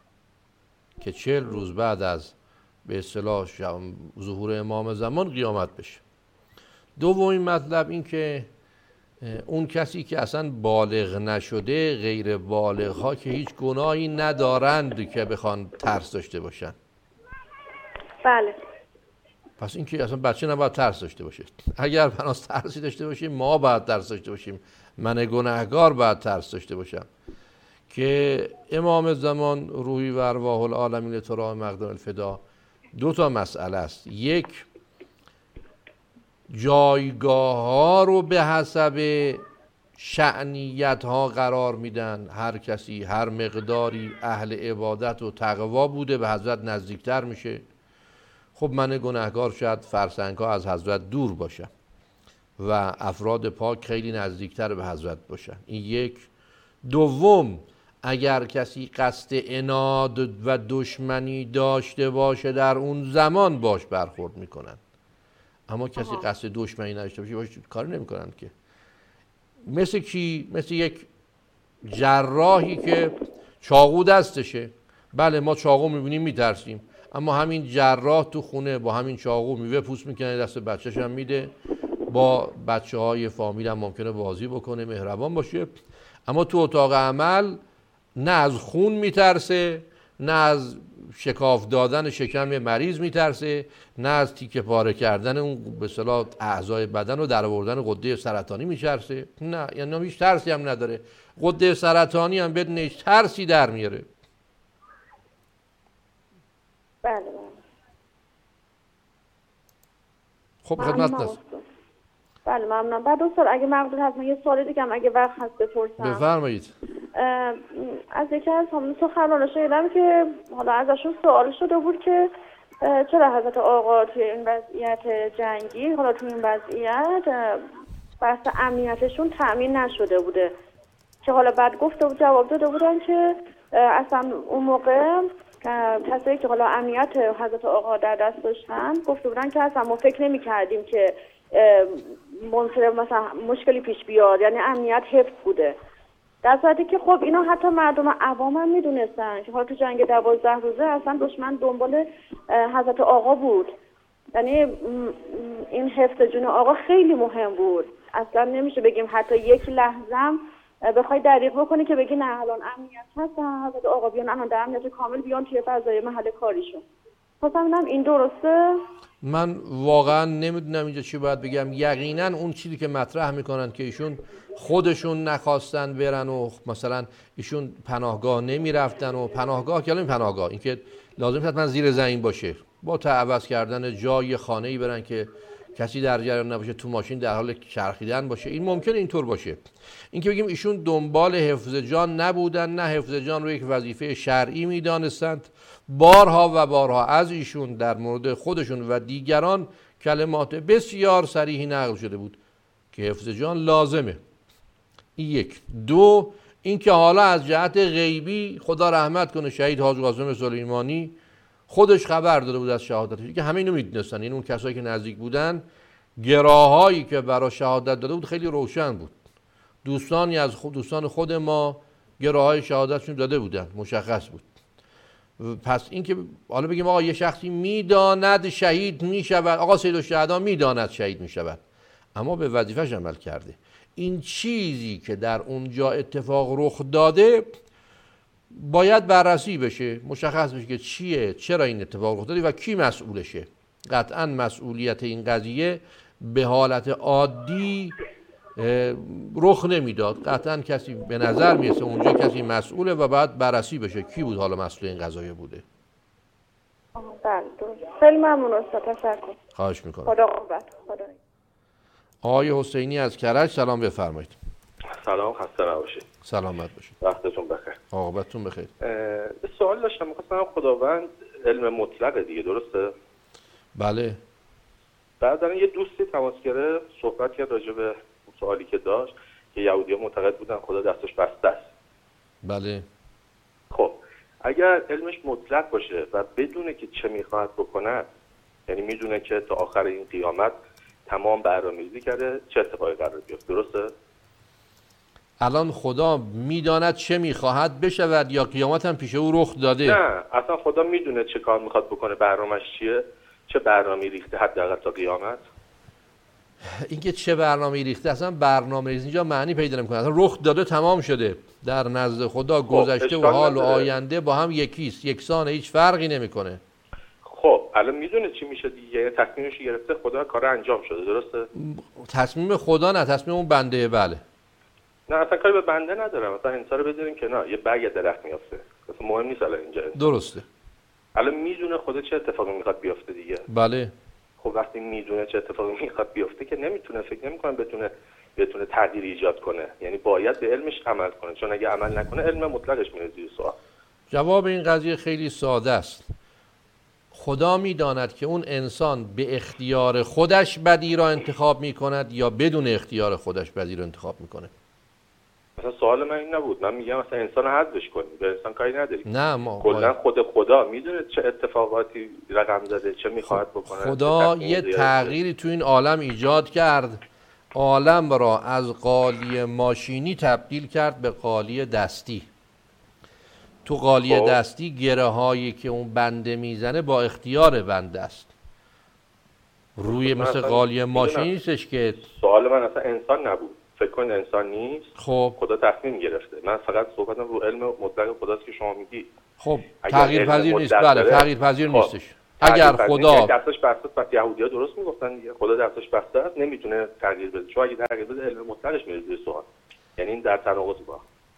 که 40 روز بعد از به اصطلاح ظهور امام زمان قیامت بشه. دومین مطلب این که اون کسی که اصلا بالغ نشده، غیر بالغ ها که هیچ گناهی ندارند که بخوان ترس داشته باشن. بله. پس این که اصلا بچه نباید ترس داشته باشه. اگر بناس ترسی داشته باشیم ما باید ترس داشته باشیم، من گناهگار باید ترس داشته باشم که امام زمان روحی و ارواح العالمین ترا مقدم الفدا. دو تا مسئله است. یک، جایگاه ها رو به حسب شأنیت ها قرار میدن. هر کسی هر مقداری اهل عبادت و تقوا بوده به حضرت نزدیکتر میشه. خب من گناهگار شاید فرسنگ ها از حضرت دور باشم و افراد پاک خیلی نزدیکتر به حضرت باشن. این یک. دوم، اگر کسی قصد عناد و دشمنی داشته باشه در اون زمان باش برخورد میکنن، اما کسی قصد دشمنی نداشته باشه باش کاری نمیکنن که. مثل کی؟ مثل یک جراحی که چاقو دستشه. بله ما چاقو میبینیم میترسیم، اما همین جراح تو خونه با همین چاقو میوه پوست میکنه، دست بچه‌ش هم میده، با بچه‌های فامیل هم ممکنه بازی بکنه، مهربان باشه. اما تو اتاق عمل نه از خون میترسه، نه از شکاف دادن شکم مریض میترسه، نه از تیکه پاره کردن اون به اصطلاح اعضای بدن و در آوردن غده سرطانی میترسه. نه، یعنی هیچ ترسی هم نداره. غده سرطانی هم بدون هیچ ترسی در میاره. بله. خب خدمت هست. بله ممنون. بعد دوستان اگه مقدور هست من یه سوال دیگه هم اگه وقت هست بپرسم. بفرمایید. از یکی از همون سخنرانان شنیدم که حالا ازشون سوال شده بود که چرا حضرت آقا توی این وضعیت جنگی، حالا توی این وضعیت بحث امنیتشون تأمین نشده بوده که حالا بعد جواب داده بودن که اصلا اون موقع کسایی که حالا امنیت حضرت آقا در دست داشتن گفته بودن که اصلا ما فکر نمی کردیم که مثلا مشکلی پیش بیاد، یعنی امنیت حفظ بوده. در صورتی که خب اینا حتی مردم عوام هم میدونستن که حالا تو جنگ 12 روزه اصلا دشمن دنبال حضرت آقا بود، یعنی این حفظ جون آقا خیلی مهم بود. اصلا نمیشه بگیم حتی یک لحظه بخوای دریغ بکنی که بگی نه الان امنیت هست حضرت آقا بیان الان در امنیت کامل بیان توی فضای محل کاریشون. خواستم این درسته؟ من واقعا نمیدونم اینجا چی باید بگم. یقینا اون چیزی که مطرح میکنن که ایشون خودشون نخواستن برن و مثلا ایشون پناهگاه نمیرفتن و پناهگاه که پناهگاه این که لازم حتما زیر زمین باشه، با تعوض کردن جای خانه‌ای برن که کسی در جریان نباشه، تو ماشین در حال چرخیدن باشه، این ممکنه اینطور باشه. این که بگیم ایشون دنبال حفظ جان نبودن، نه حفظ جان رو یک وظیفه شرعی میدانستند. بارها و بارها از ایشون در مورد خودشون و دیگران کلمات بسیار صریحی نقل شده بود که حفظ جان لازمه. این یک. دو، این که حالا از جهت غیبی خدا رحمت کنه شهید حاج قاسم سلیمانی خودش خبر داده بود از شهادتش، که همه اینو میدونستن. این اون کسایی که نزدیک بودن گراهایی که برای شهادت داده بود خیلی روشن بود. دوستانی از دوستان خود ما گراهای شهادتشون داده بودن، مشخص بود. پس این که حالا بگیم آقا یه شخصی میداند شهید میشود، آقا سیدالشهدا میداند شهید میشود، اما به وظیفه‌اش عمل کرده. این چیزی که در اونجا اتفاق رخ داده باید بررسی بشه، مشخص بشه که چیه، چرا این اتفاق رخ داده و کی مسئولشه. قطعا مسئولیت این قضیه به حالت عادی رخ نمیداد. قطعا کسی به نظر میرسه اونجا کسی مسئوله و بعد بررسی بشه کی بود حالا مسئول این قضیه بوده. بله خیلی ممنون استاد، تشکر. خواهش میکنم. خدا قوت. خدا. آقای حسینی از کرج، سلام بفرمایید. سلام، خسته نباشید. سلامت باشید. وقتتون بخیر. عاقبتتون بخیر. سوال داشتم، می‌خواستم خداوند علم مطلقه دیگه، درسته؟ بله. بعد یه دوستی تماس گرفت، صحبت کرد راجع به سوالی که داشت که یهودی‌ها معتقد بودن خدا دستش بسته است. بله. خب اگر علمش مطلق باشه و بدونه که چه میخواهد بکند، یعنی میدونه که تا آخر این قیامت تمام برنامه‌ریزی کرده چه اتفاقی قرار بیفته، درسته؟ الان خدا میداند چه میخواهد بشود یا قیامت هم پیش او رخ داده؟ نه، اصلا خدا میدونه چه کار میخواد بکنه، برنامه‌اش چیه، چه برنامه‌ای ریخته حداقل تا قیامت. اینکه چه برنامه‌ای ریخته اصلا برنامه‌ریزی اینجا معنی پیدا نمی‌کنه. اصلا رخ داده تمام شده. در نزد خدا گذشته و حال و آینده با هم یکیست، یکسانه، هیچ فرقی نمی‌کنه. خب الان میدونه چی میشه دیگه، تصمیمش گرفته، خدا کار انجام شده، درسته؟ تصمیم خدا نه، تصمیم اون بنده. بله. نه اصلا کاری به بنده ندارم، مثلا انسان رو بذاریم کنار، یه برگ درخت میافته، اصلا مهم نیست الان اینجا. درسته. الان میدونه خدا چه اتفاقی میخواد بیفته دیگه. بله. خب وقتی میدونه چه اتفاقی میخواد بیفته که نمیتونه، فکر نمیکنم بتونه تغییر ایجاد کنه، یعنی باید به علمش عمل کنه، چون اگه عمل نکنه علم مطلقش میره زیر سوال. جواب این قضیه خیلی ساده است. خدا میداند که اون انسان به اختیار خودش بدی را انتخاب میکند یا بدون اختیار خودش بدی را انتخاب میکنه. مثلا سوال من این نبود، من میگم مثلا انسان رو حذفش کنیم، به انسان کاری نداریم. نه، ما کلا خدا میدونه چه اتفاقاتی رقم زده، چه میخواد بکنه. خدا یه تغییری تو این عالم ایجاد کرد، عالم را از قالی ماشینی تبدیل کرد به قالی دستی. تو قالی دستی گره هایی که اون بنده میزنه با اختیار بنده است، روی مثل قالی ماشینی نیستش که. سوال من اصلا انسان نبود، فکر کن انسان نیست. خب خدا تصمیم گرفته، من فقط صحبتم رو علم مطلق خداست که شما میگی. خب تغییر پذیر نیست. بله تغییر پذیر نیستش. اگر خدا دستش بسته است، پس یهودی‌ها درست میگفتن دیگه، خدا دستش بسته است نمیتونه تغییر بده، چون اگه تغییر بده علم مطلقش میره زیر سوال، یعنی این در تناقض با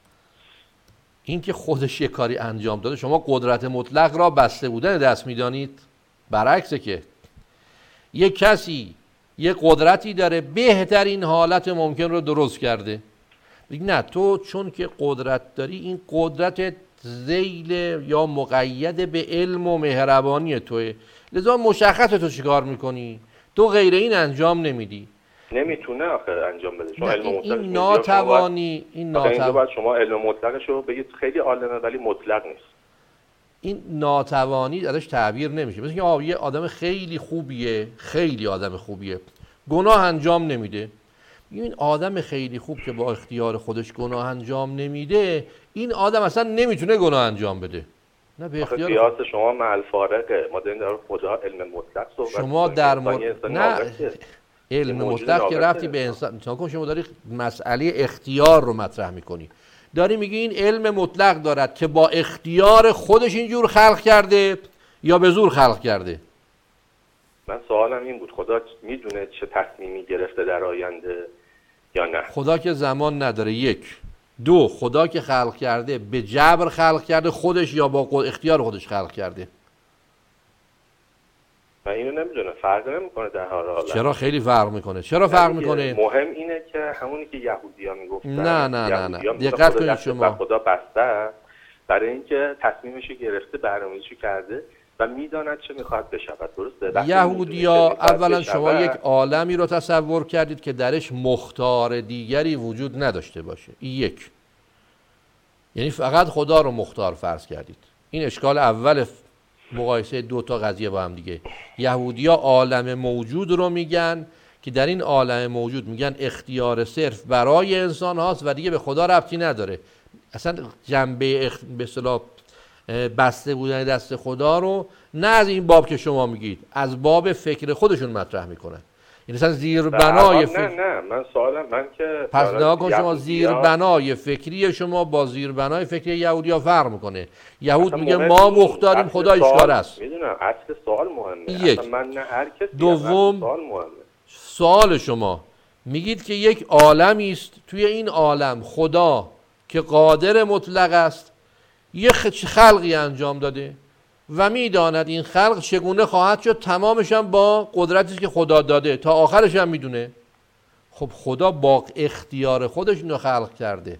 این که خودش یه کاری انجام داده. شما قدرت مطلق را بسته بودن دست میدانید، برعکسه که یه کسی یه قدرتی داره بهترین حالت ممکن رو درست کرده. نه تو چون که قدرت داری، این قدرت ذیل یا مقید به علم و مهربانی توه، لذا مشخصه تو چیکار میکنی، تو غیر این انجام نمیدی. نمیتونه آخه انجام بده. چون علم مطلق این ناتوانی باید شما علم مطلقش رو بگید خیلی عالمه ولی مطلق نیست. این ناتوانی ازش تعبیر نمیشه. مثل اینکه یه آدم خیلی خوبیه، خیلی آدم خوبیه، گناه انجام نمیده. این آدم خیلی خوب که با اختیار خودش گناه انجام نمیده، این آدم اصلا نمیتونه گناه انجام بده. نه به اختیار قیاس شما مع الفارقه. ما داریم در خدا علم مطلق صحبت شما در نه علم مطلق که رفتی به انسان کن. شما داری مسئله اختیار رو مطرح میکنی، داری میگی این علم مطلق دارد که با اختیار خودش اینجور خلق کرده یا به زور خلق کرده. من سوالم این بود خدا میدونه چه تصمیمی گرفته در آینده یا نه؟ خدا که زمان نداره. یک. دو، خدا که خلق کرده به جبر خلق کرده خودش یا با اختیار خودش خلق کرده؟ من اینو نمیدونم. فرق نمیکنه در هر حال. چرا خیلی فرق میکنه؟ چرا فرق میکنه؟ مهم اینه که همونی که یهودی‌ها میگفتن. نه دقت کنید شما. خدا بسته برای اینکه تصمیمشو گرفته، برنامه‌ریزی کرده و میداند چه میخواد بشود. درسته؟ یهودی‌ها اولا شما یک عالمی رو تصور کردید که درش مختار دیگری وجود نداشته باشه. این یک. یعنی فقط خدا رو مختار فرض کردید. این اشکال اول مقایسه دو تا قضیه با هم دیگه. یهودی‌ها عالم موجود رو میگن که در این عالم موجود میگن اختیار صرف برای انسان هاست و دیگه به خدا ربطی نداره. اصلا جنبه به اصطلاح بسته بودن دست خدا رو نه از این باب که شما میگید، از باب فکر خودشون مطرح میکنن. یعنی مثلا زیربنای نه من سوالم من که پس نگاه کن شما زیربنای فکری شما با زیربنای فکری یهودی‌ها فرق میکنه. یهود میگه ما مختاریم، خدا اشکار است. میدونم اصل سوال مهمه. یک. من نه هر کسی. دوم، سوال مهمه. سوال شما میگید که یک عالمی است، توی این عالم خدا که قادر مطلق است یه خلقی انجام داده و میداند این خلق چگونه خواهد شد، تمامش هم با قدرتی که خدا داده تا آخرش هم میدونه. خب خدا با اختیار خودش اینو خلق کرده.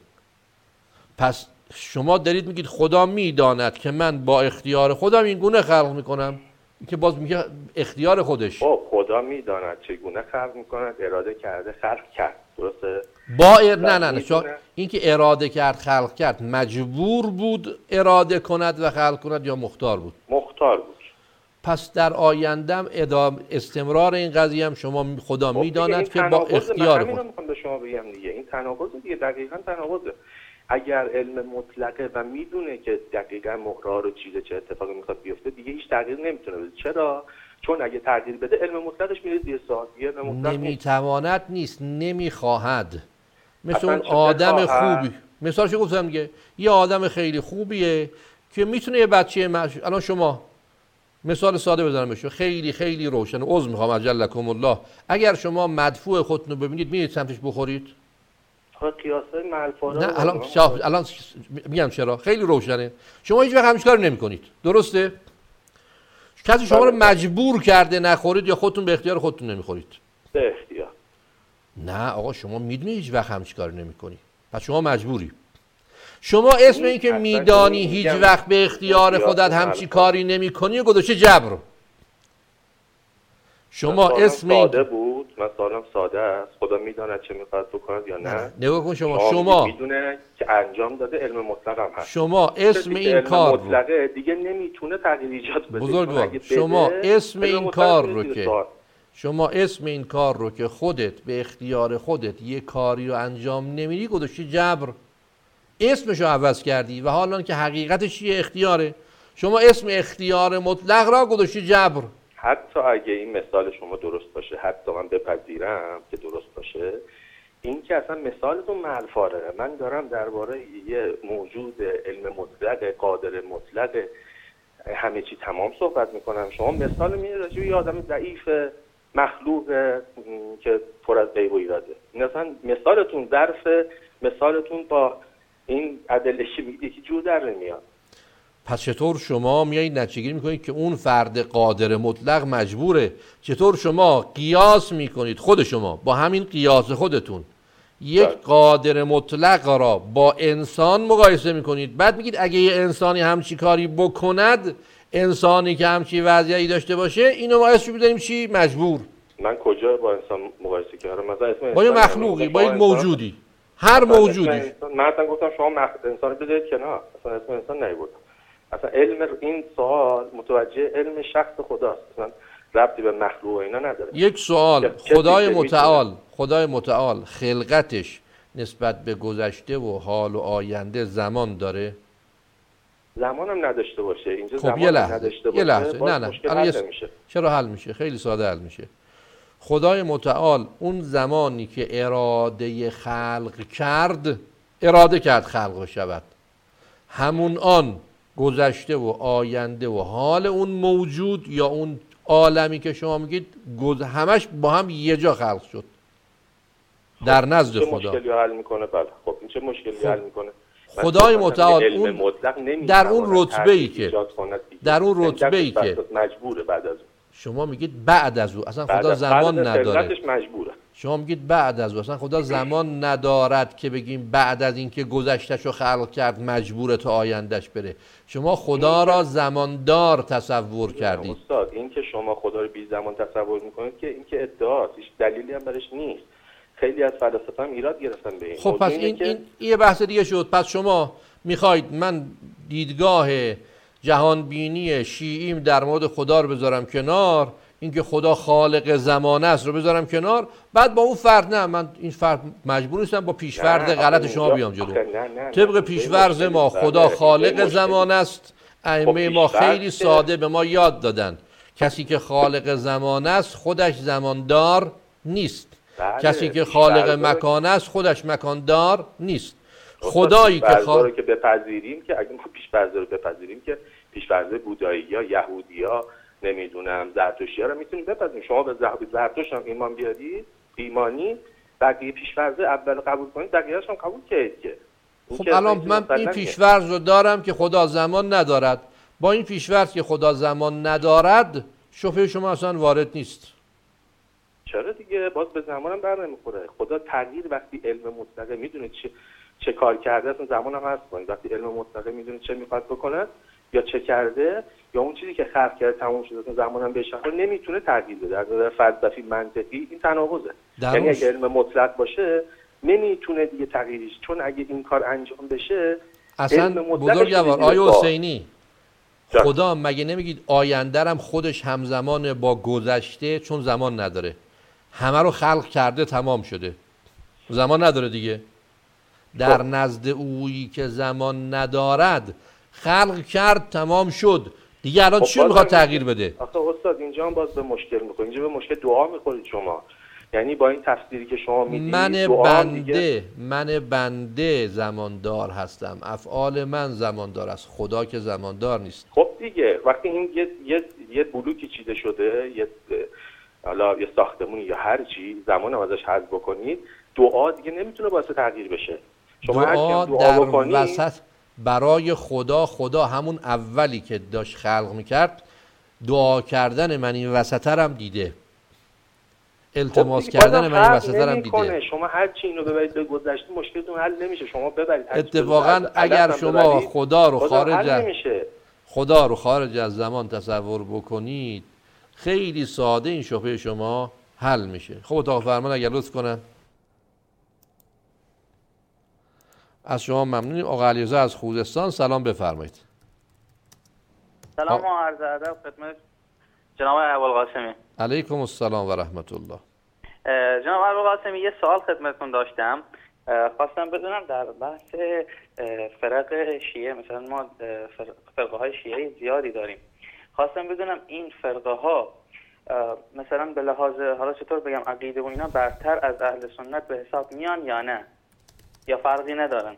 پس شما دارید میگید خدا میداند که من با اختیار خودم این گونه خلق میکنم، که باز میگه اختیار خودش. خدا میداند چگونه خلق میکند، اراده کرده خلق کرد. درسته؟ نه این که اراده کرد خلق کرد، مجبور بود اراده کند و خلق کند یا مختار بود؟ مختار بود. پس در آیندهم استمرار این قضیه هم شما خدا میداند که با اختیار خود. من میخوام به شما بگم دیگه این تناقض دیگه، دقیقاً تناقضه. اگر علم مطلقه و میدونه که دقیقاً مقرار و چیزه چه اتفاقی میخواد بیفته، دیگه هیچ تغییر نمیتونه بده. چرا؟ چون اگه تغییر بده علم مطلقش میره زیر سوال. نمیتواند نیست، نمیخواهد. مثل اون آدم خوبی، مثالشو گفتم دیگه، یه آدم خیلی خوبیه که میتونه یه بچه الان شما مثال ساده بزنم بشه خیلی خیلی روشن. عذر میخوام اجلکم الله. اگر شما مدفوع خودتون رو ببینید میرید سمتش بخورید؟ قیاسای ملفاره. نه الان میگم چرا خیلی روشنه. شما هیچ وقت همین کارو نمی‌کنید. درسته؟ کسی شما رو مجبور کرده نخورید یا خودتون به اختیار خودتون نمیخورید؟ به اختیار. نه آقا شما میدونی هیچ وقت همین کارو نمی‌کنی. پس شما مجبوری. شما اسم این که میدانی هیچ وقت به اختیار خودت همچی کاری نمی‌کنی و گذاشته جبر. شما اسم ساده بود، مثلا ساده است. خدا میداند چه می‌خواد بکنه یا نه. نگاه کن شما میدونه که انجام داده، علم مطلق هم هست. شما اسم این کار رو مطلقه دیگه نمیتونه تغییر ایجاد بده. بزرگوار شما اسم این کار رو که شما اسم این کار رو که خودت به اختیار خودت یه کاری رو انجام نمیدی گذاشتی جبر. اسمشو عوض کردی و حالا که حقیقتش یه اختیاره، شما اسم اختیار مطلق را گذاشتی جبر. حتی اگه این مثال شما درست باشه، حتی من بپذیرم که درست باشه، این که اصلا مثالتون ملفاره. من دارم درباره یه موجود علم مطلق، قادر مطلق، همه چی تمام صحبت میکنم. شما مثال میاره راجع به یه آدم ضعیف مخلوق که پر از عیب و ایراده. مثلا مثالتون ظرف مثالتون با این ادله که میگید یکی جور در نمیاد. پس چطور شما میایید نتیجه‌گیری میکنید که اون فرد قادر مطلق مجبوره؟ چطور شما قیاس میکنید خود شما با همین قیاس خودتون یک قادر مطلق را با انسان مقایسه میکنید، بعد میگید اگه یه انسانی همچی کاری بکند، انسانی که همچی وضعیتی داشته باشه، اینو ما اسمش می‌ذاریم چی؟ مجبور. من کجا با انسان مقایسه کردم؟ مثلا اسم با یه مخلوقی، با یک موجودی، هر موجودی. من اصلا گفتم شما انسان رو بذارید کنار، اصلا اسم انسان نیوردم. اصلا علم این سوال متوجه علم شخص خداست، اصلا ربطی به مخلوق اینا نداره. یک سوال، خدای متعال خلقتش نسبت به گذشته و حال و آینده زمان داره؟ زمان هم نداشته باشه اینجا. خب یه لحظه نه چرا حل میشه؟ خیلی ساده حل میشه. خدای متعال اون زمانی که اراده خلق کرد، اراده کرد خلق شود، همون آن گذشته و آینده و حال اون موجود یا اون عالمی که شما میگید همش با هم یه جا خلق شد در نزد خدا. چه مشکلی حل میکنه؟ بله خب این چه مشکلی حل میکنه؟ خدای متعال اون در اون رتبه‌ای که مجبوره بعد از اون. شما میگید بعد از او اصلا خدا زمان نداره. شما میگید بعد از او اصلا خدا زمان ندارد که بگیم بعد از اینکه گذشته‌شو خلق کرد مجبوره تا آیندهش بره. شما خدا را زماندار تصور کردید. استاد این که شما خدا رو بی زمان تصور میکنید که این که ادعاست، هیچ دلیلی هم برش نیست. خیلی از فلاسفه هم ایراد گرفتن به این. خب پس این یه بحث دیگه شد. پس شما میخواید من دیدگاه جهانبینی شیعیم در مورد خدا رو بذارم کنار، اینکه خدا خالق زمان است رو بذارم کنار، بعد با اون فرد نه، من این فرد مجبور نیستم با پیش‌فرض غلط شما بیام جلو. طبق پیش‌فرض ما خدا خالق زمان است. ائمه ما خیلی ساده به ما یاد دادن کسی که خالق زمان است خودش زماندار نیست. کسی که خالق مکان است خودش مکاندار نیست. خدایی که رو که بپذیریم که اگه ما پیش‌فرض رو بپذیریم که پیش‌فرض بودایی‌ها، یهودی‌ها، نمیدونم زرتشتی‌ها رو میتونیم بپذیریم. شما به زرتشت هم ایمان بیارید، ایمانی، بقیه پیش‌فرض اول قبول کنید، بقیه‌اش هم قبول کنید که. خب الان من این پیش‌فرض رو دارم که خدا زمان ندارد. با این پیش‌فرض که خدا زمان ندارد، شبهه شما اصلا وارد نیست. چرا دیگه؟ باز به زمانم بر نمیخوره. خدا تغییر وقتی علم مطلقه میدونه چه کار کرده، اصلا زمان هم هست کنید. وقتی علم مطلقه میدونه چه میخواد بکنه یا چه کرده یا اون چیزی که خلق کرده تموم شده، اصلا زمان هم بهش نمیتونه تغییر بده. از نظر فلسفی منطقی این تناقضه. یعنی اگه علم مطلق باشه نمیتونه دیگه تغییرش، چون اگه این کار انجام بشه اصلا بزرگوار آیه حسینی خدا مگه نمیگید آینده هم خودش همزمان با گذشته، چون زمان نداره، همه رو خلق کرده تمام شده، زمان نداره دیگه. در نزد اویی که زمان ندارد خلق کرد تمام شد دیگه، الان چی میخواد تغییر بده؟ آخه استاد اینجا هم باز به مشکل میخورید. اینجا به مشکل دعا میخورید شما. یعنی با این تفسیری که شما میدید من بنده زماندار هستم، افعال من زماندار است، خدا که زماندار نیست. خب دیگه وقتی این یه بلوکی چیده شده، یه ساختمونی یا هر چی، زمان ازش حذف بکنید، دعا دیگه نمیتونه باعث تغییر بشه. شما دعا در وسط برای خدا همون اولی که داشت خلق میکرد، دعا کردن من این وسطرم دیده، التماس کردن من این وسطرم دیده. شما هر چی اینو ببرید به گذشته مشکلتون حل نمیشه. شما ببرید اتفاقا اگر شما خدا رو خارج از زمان تصور بکنید خیلی ساده این شبهه شما حل میشه. خب اتاق فرمان اگر لطف کنن. از شما ممنونیم. آقا علیرضا از خوزستان، سلام بفرمایید. سلام و عرض ادب خدمت جناب ابوالقاسمی. علیکم السلام و رحمت الله. جناب ابوالقاسمی یه سوال خدمتتون داشتم. خواستم بدونم در بحث فرق شیعه، مثلا ما فرقه های شیعه زیادی داریم، خواستم بدونم این فرقه ها مثلا به لحاظ حالا چطور بگم عقیده و اینا برتر از اهل سنت به حساب میان یا نه، یا فرقی ندارن؟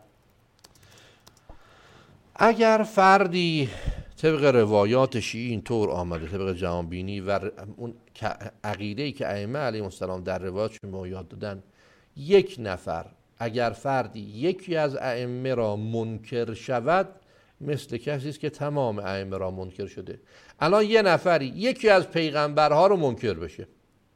اگر فردی طبق روایات شیعی اینطور آمده، طبق جهانبینی و اون عقیده‌ای که ائمه علیهم السلام در روایاتشون ما یاد دادن، یک نفر اگر فردی یکی از ائمه را منکر شود، مثل کسی است که تمام ائمه را منکر شده. الان یه نفری یکی از پیغمبرها رو منکر بشه،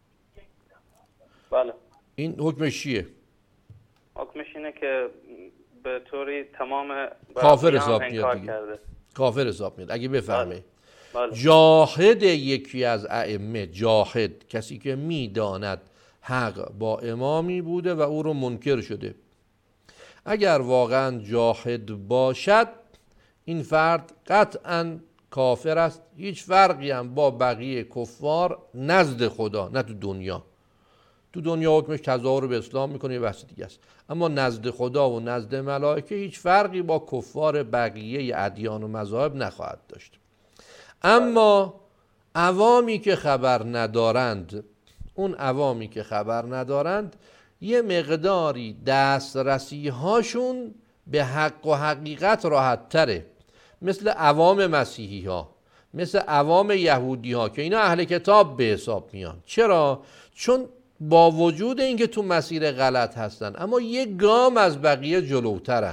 بله، این حکمش چیه؟ حکمش اینه که به طوری تمام کافر حساب میاد دیگه. کافر حساب میاد. اگه بفهمه جاهد یکی از ائمه، جاهد کسی که میداند حق با امامی بوده و او رو منکر شده، اگر واقعا جاهد باشد این فرد قطعا کافر است. هیچ فرقی هم با بقیه کفار نزد خدا، نه تو دنیا. تو دنیا حکمش تظاهر به اسلام میکنه یه بحث دیگه است، اما نزد خدا و نزد ملائکه هیچ فرقی با کفار بقیه ادیان و مذاهب نخواهد داشت. اما عوامی که خبر ندارند، اون عوامی که خبر ندارند یه مقداری دسترسی هاشون به حق و حقیقت راحت تره، مثل عوام مسیحی ها، مثل عوام یهودی ها که اینا اهل کتاب به حساب میان. چرا؟ چون با وجود اینکه تو مسیر غلط هستن اما یک گام از بقیه جلوترن.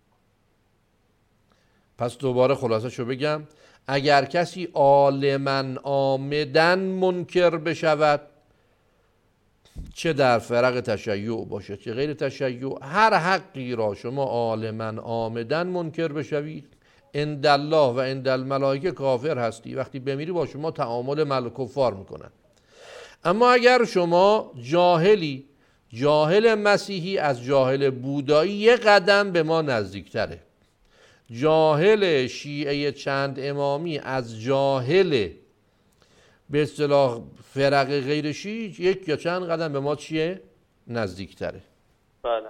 پس دوباره خلاصه‌شو بگم، اگر کسی عالماً عامداً منکر بشود، چه در فرق تشیع باشه چه غیر تشیع، هر حقی را شما عالماً عامداً منکر بشوید، عند الله و عند الملائکه کافر هستی. وقتی بمیری با شما تعامل مع کفار میکنن. اما اگر شما جاهلی، جاهل مسیحی از جاهل بودایی یک قدم به ما نزدیکتره، جاهل شیعه چند امامی از جاهل به اصطلاح فرق غیر شیعه یک یا چند قدم به ما چیه؟ نزدیکتره. بله.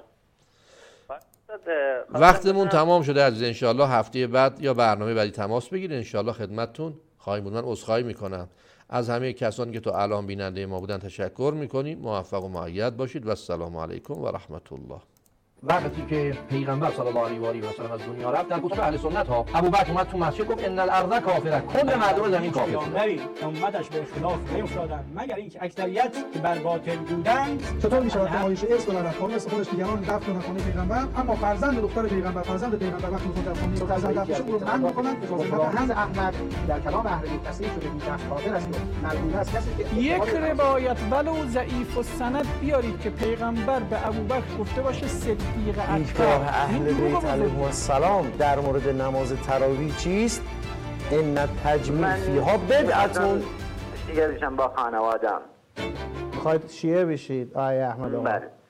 وقتمون تمام شده عزیز. انشاءالله هفته بعد یا برنامه بعدی تماس بگیرید، انشاءالله خدمتتون خواهیم بود. من عذرخواهی میکنم از همه کسانی که تا الان بیننده ما بودن، تشکر میکنیم. موفق و مؤید باشید و السلام علیکم و رحمت الله. وقتی که پیغمبر صلی الله علیه و آله و سلم از دنیا رفت، در کتب اهل سنت ها ابوبکر اومد تو مسجد گفت ان الارض کافره، کل مردم زمین کافر. پیامبری امتش به اختلاف نیفتادند مگر اینکه اکثریت بر باطل بودند. چطور میشود نمایش ارث را در خانه خودش دیگران دفن و نکنه پیغمبر، اما فرزند دختر پیغمبر، فرزند پیغمبر وقتی میخواد در خانه فرزند دفنشون رو من میکنن. فرزند احمد در کلام اهل بیت تصریح شده بی‌دست کافر است و مردود است کسی که یک روایت ولو ضعیف السند بیارید که پیغمبر به ابوبکر گفته باشه صدیق دیدگاه اهل بیت علیهم السلام در مورد نماز تراویح چیست؟ ان تجمیع فیها بدعتون. دیگه با خانوادم میخواید شیعه بشید آیه احمد آقا؟ بله.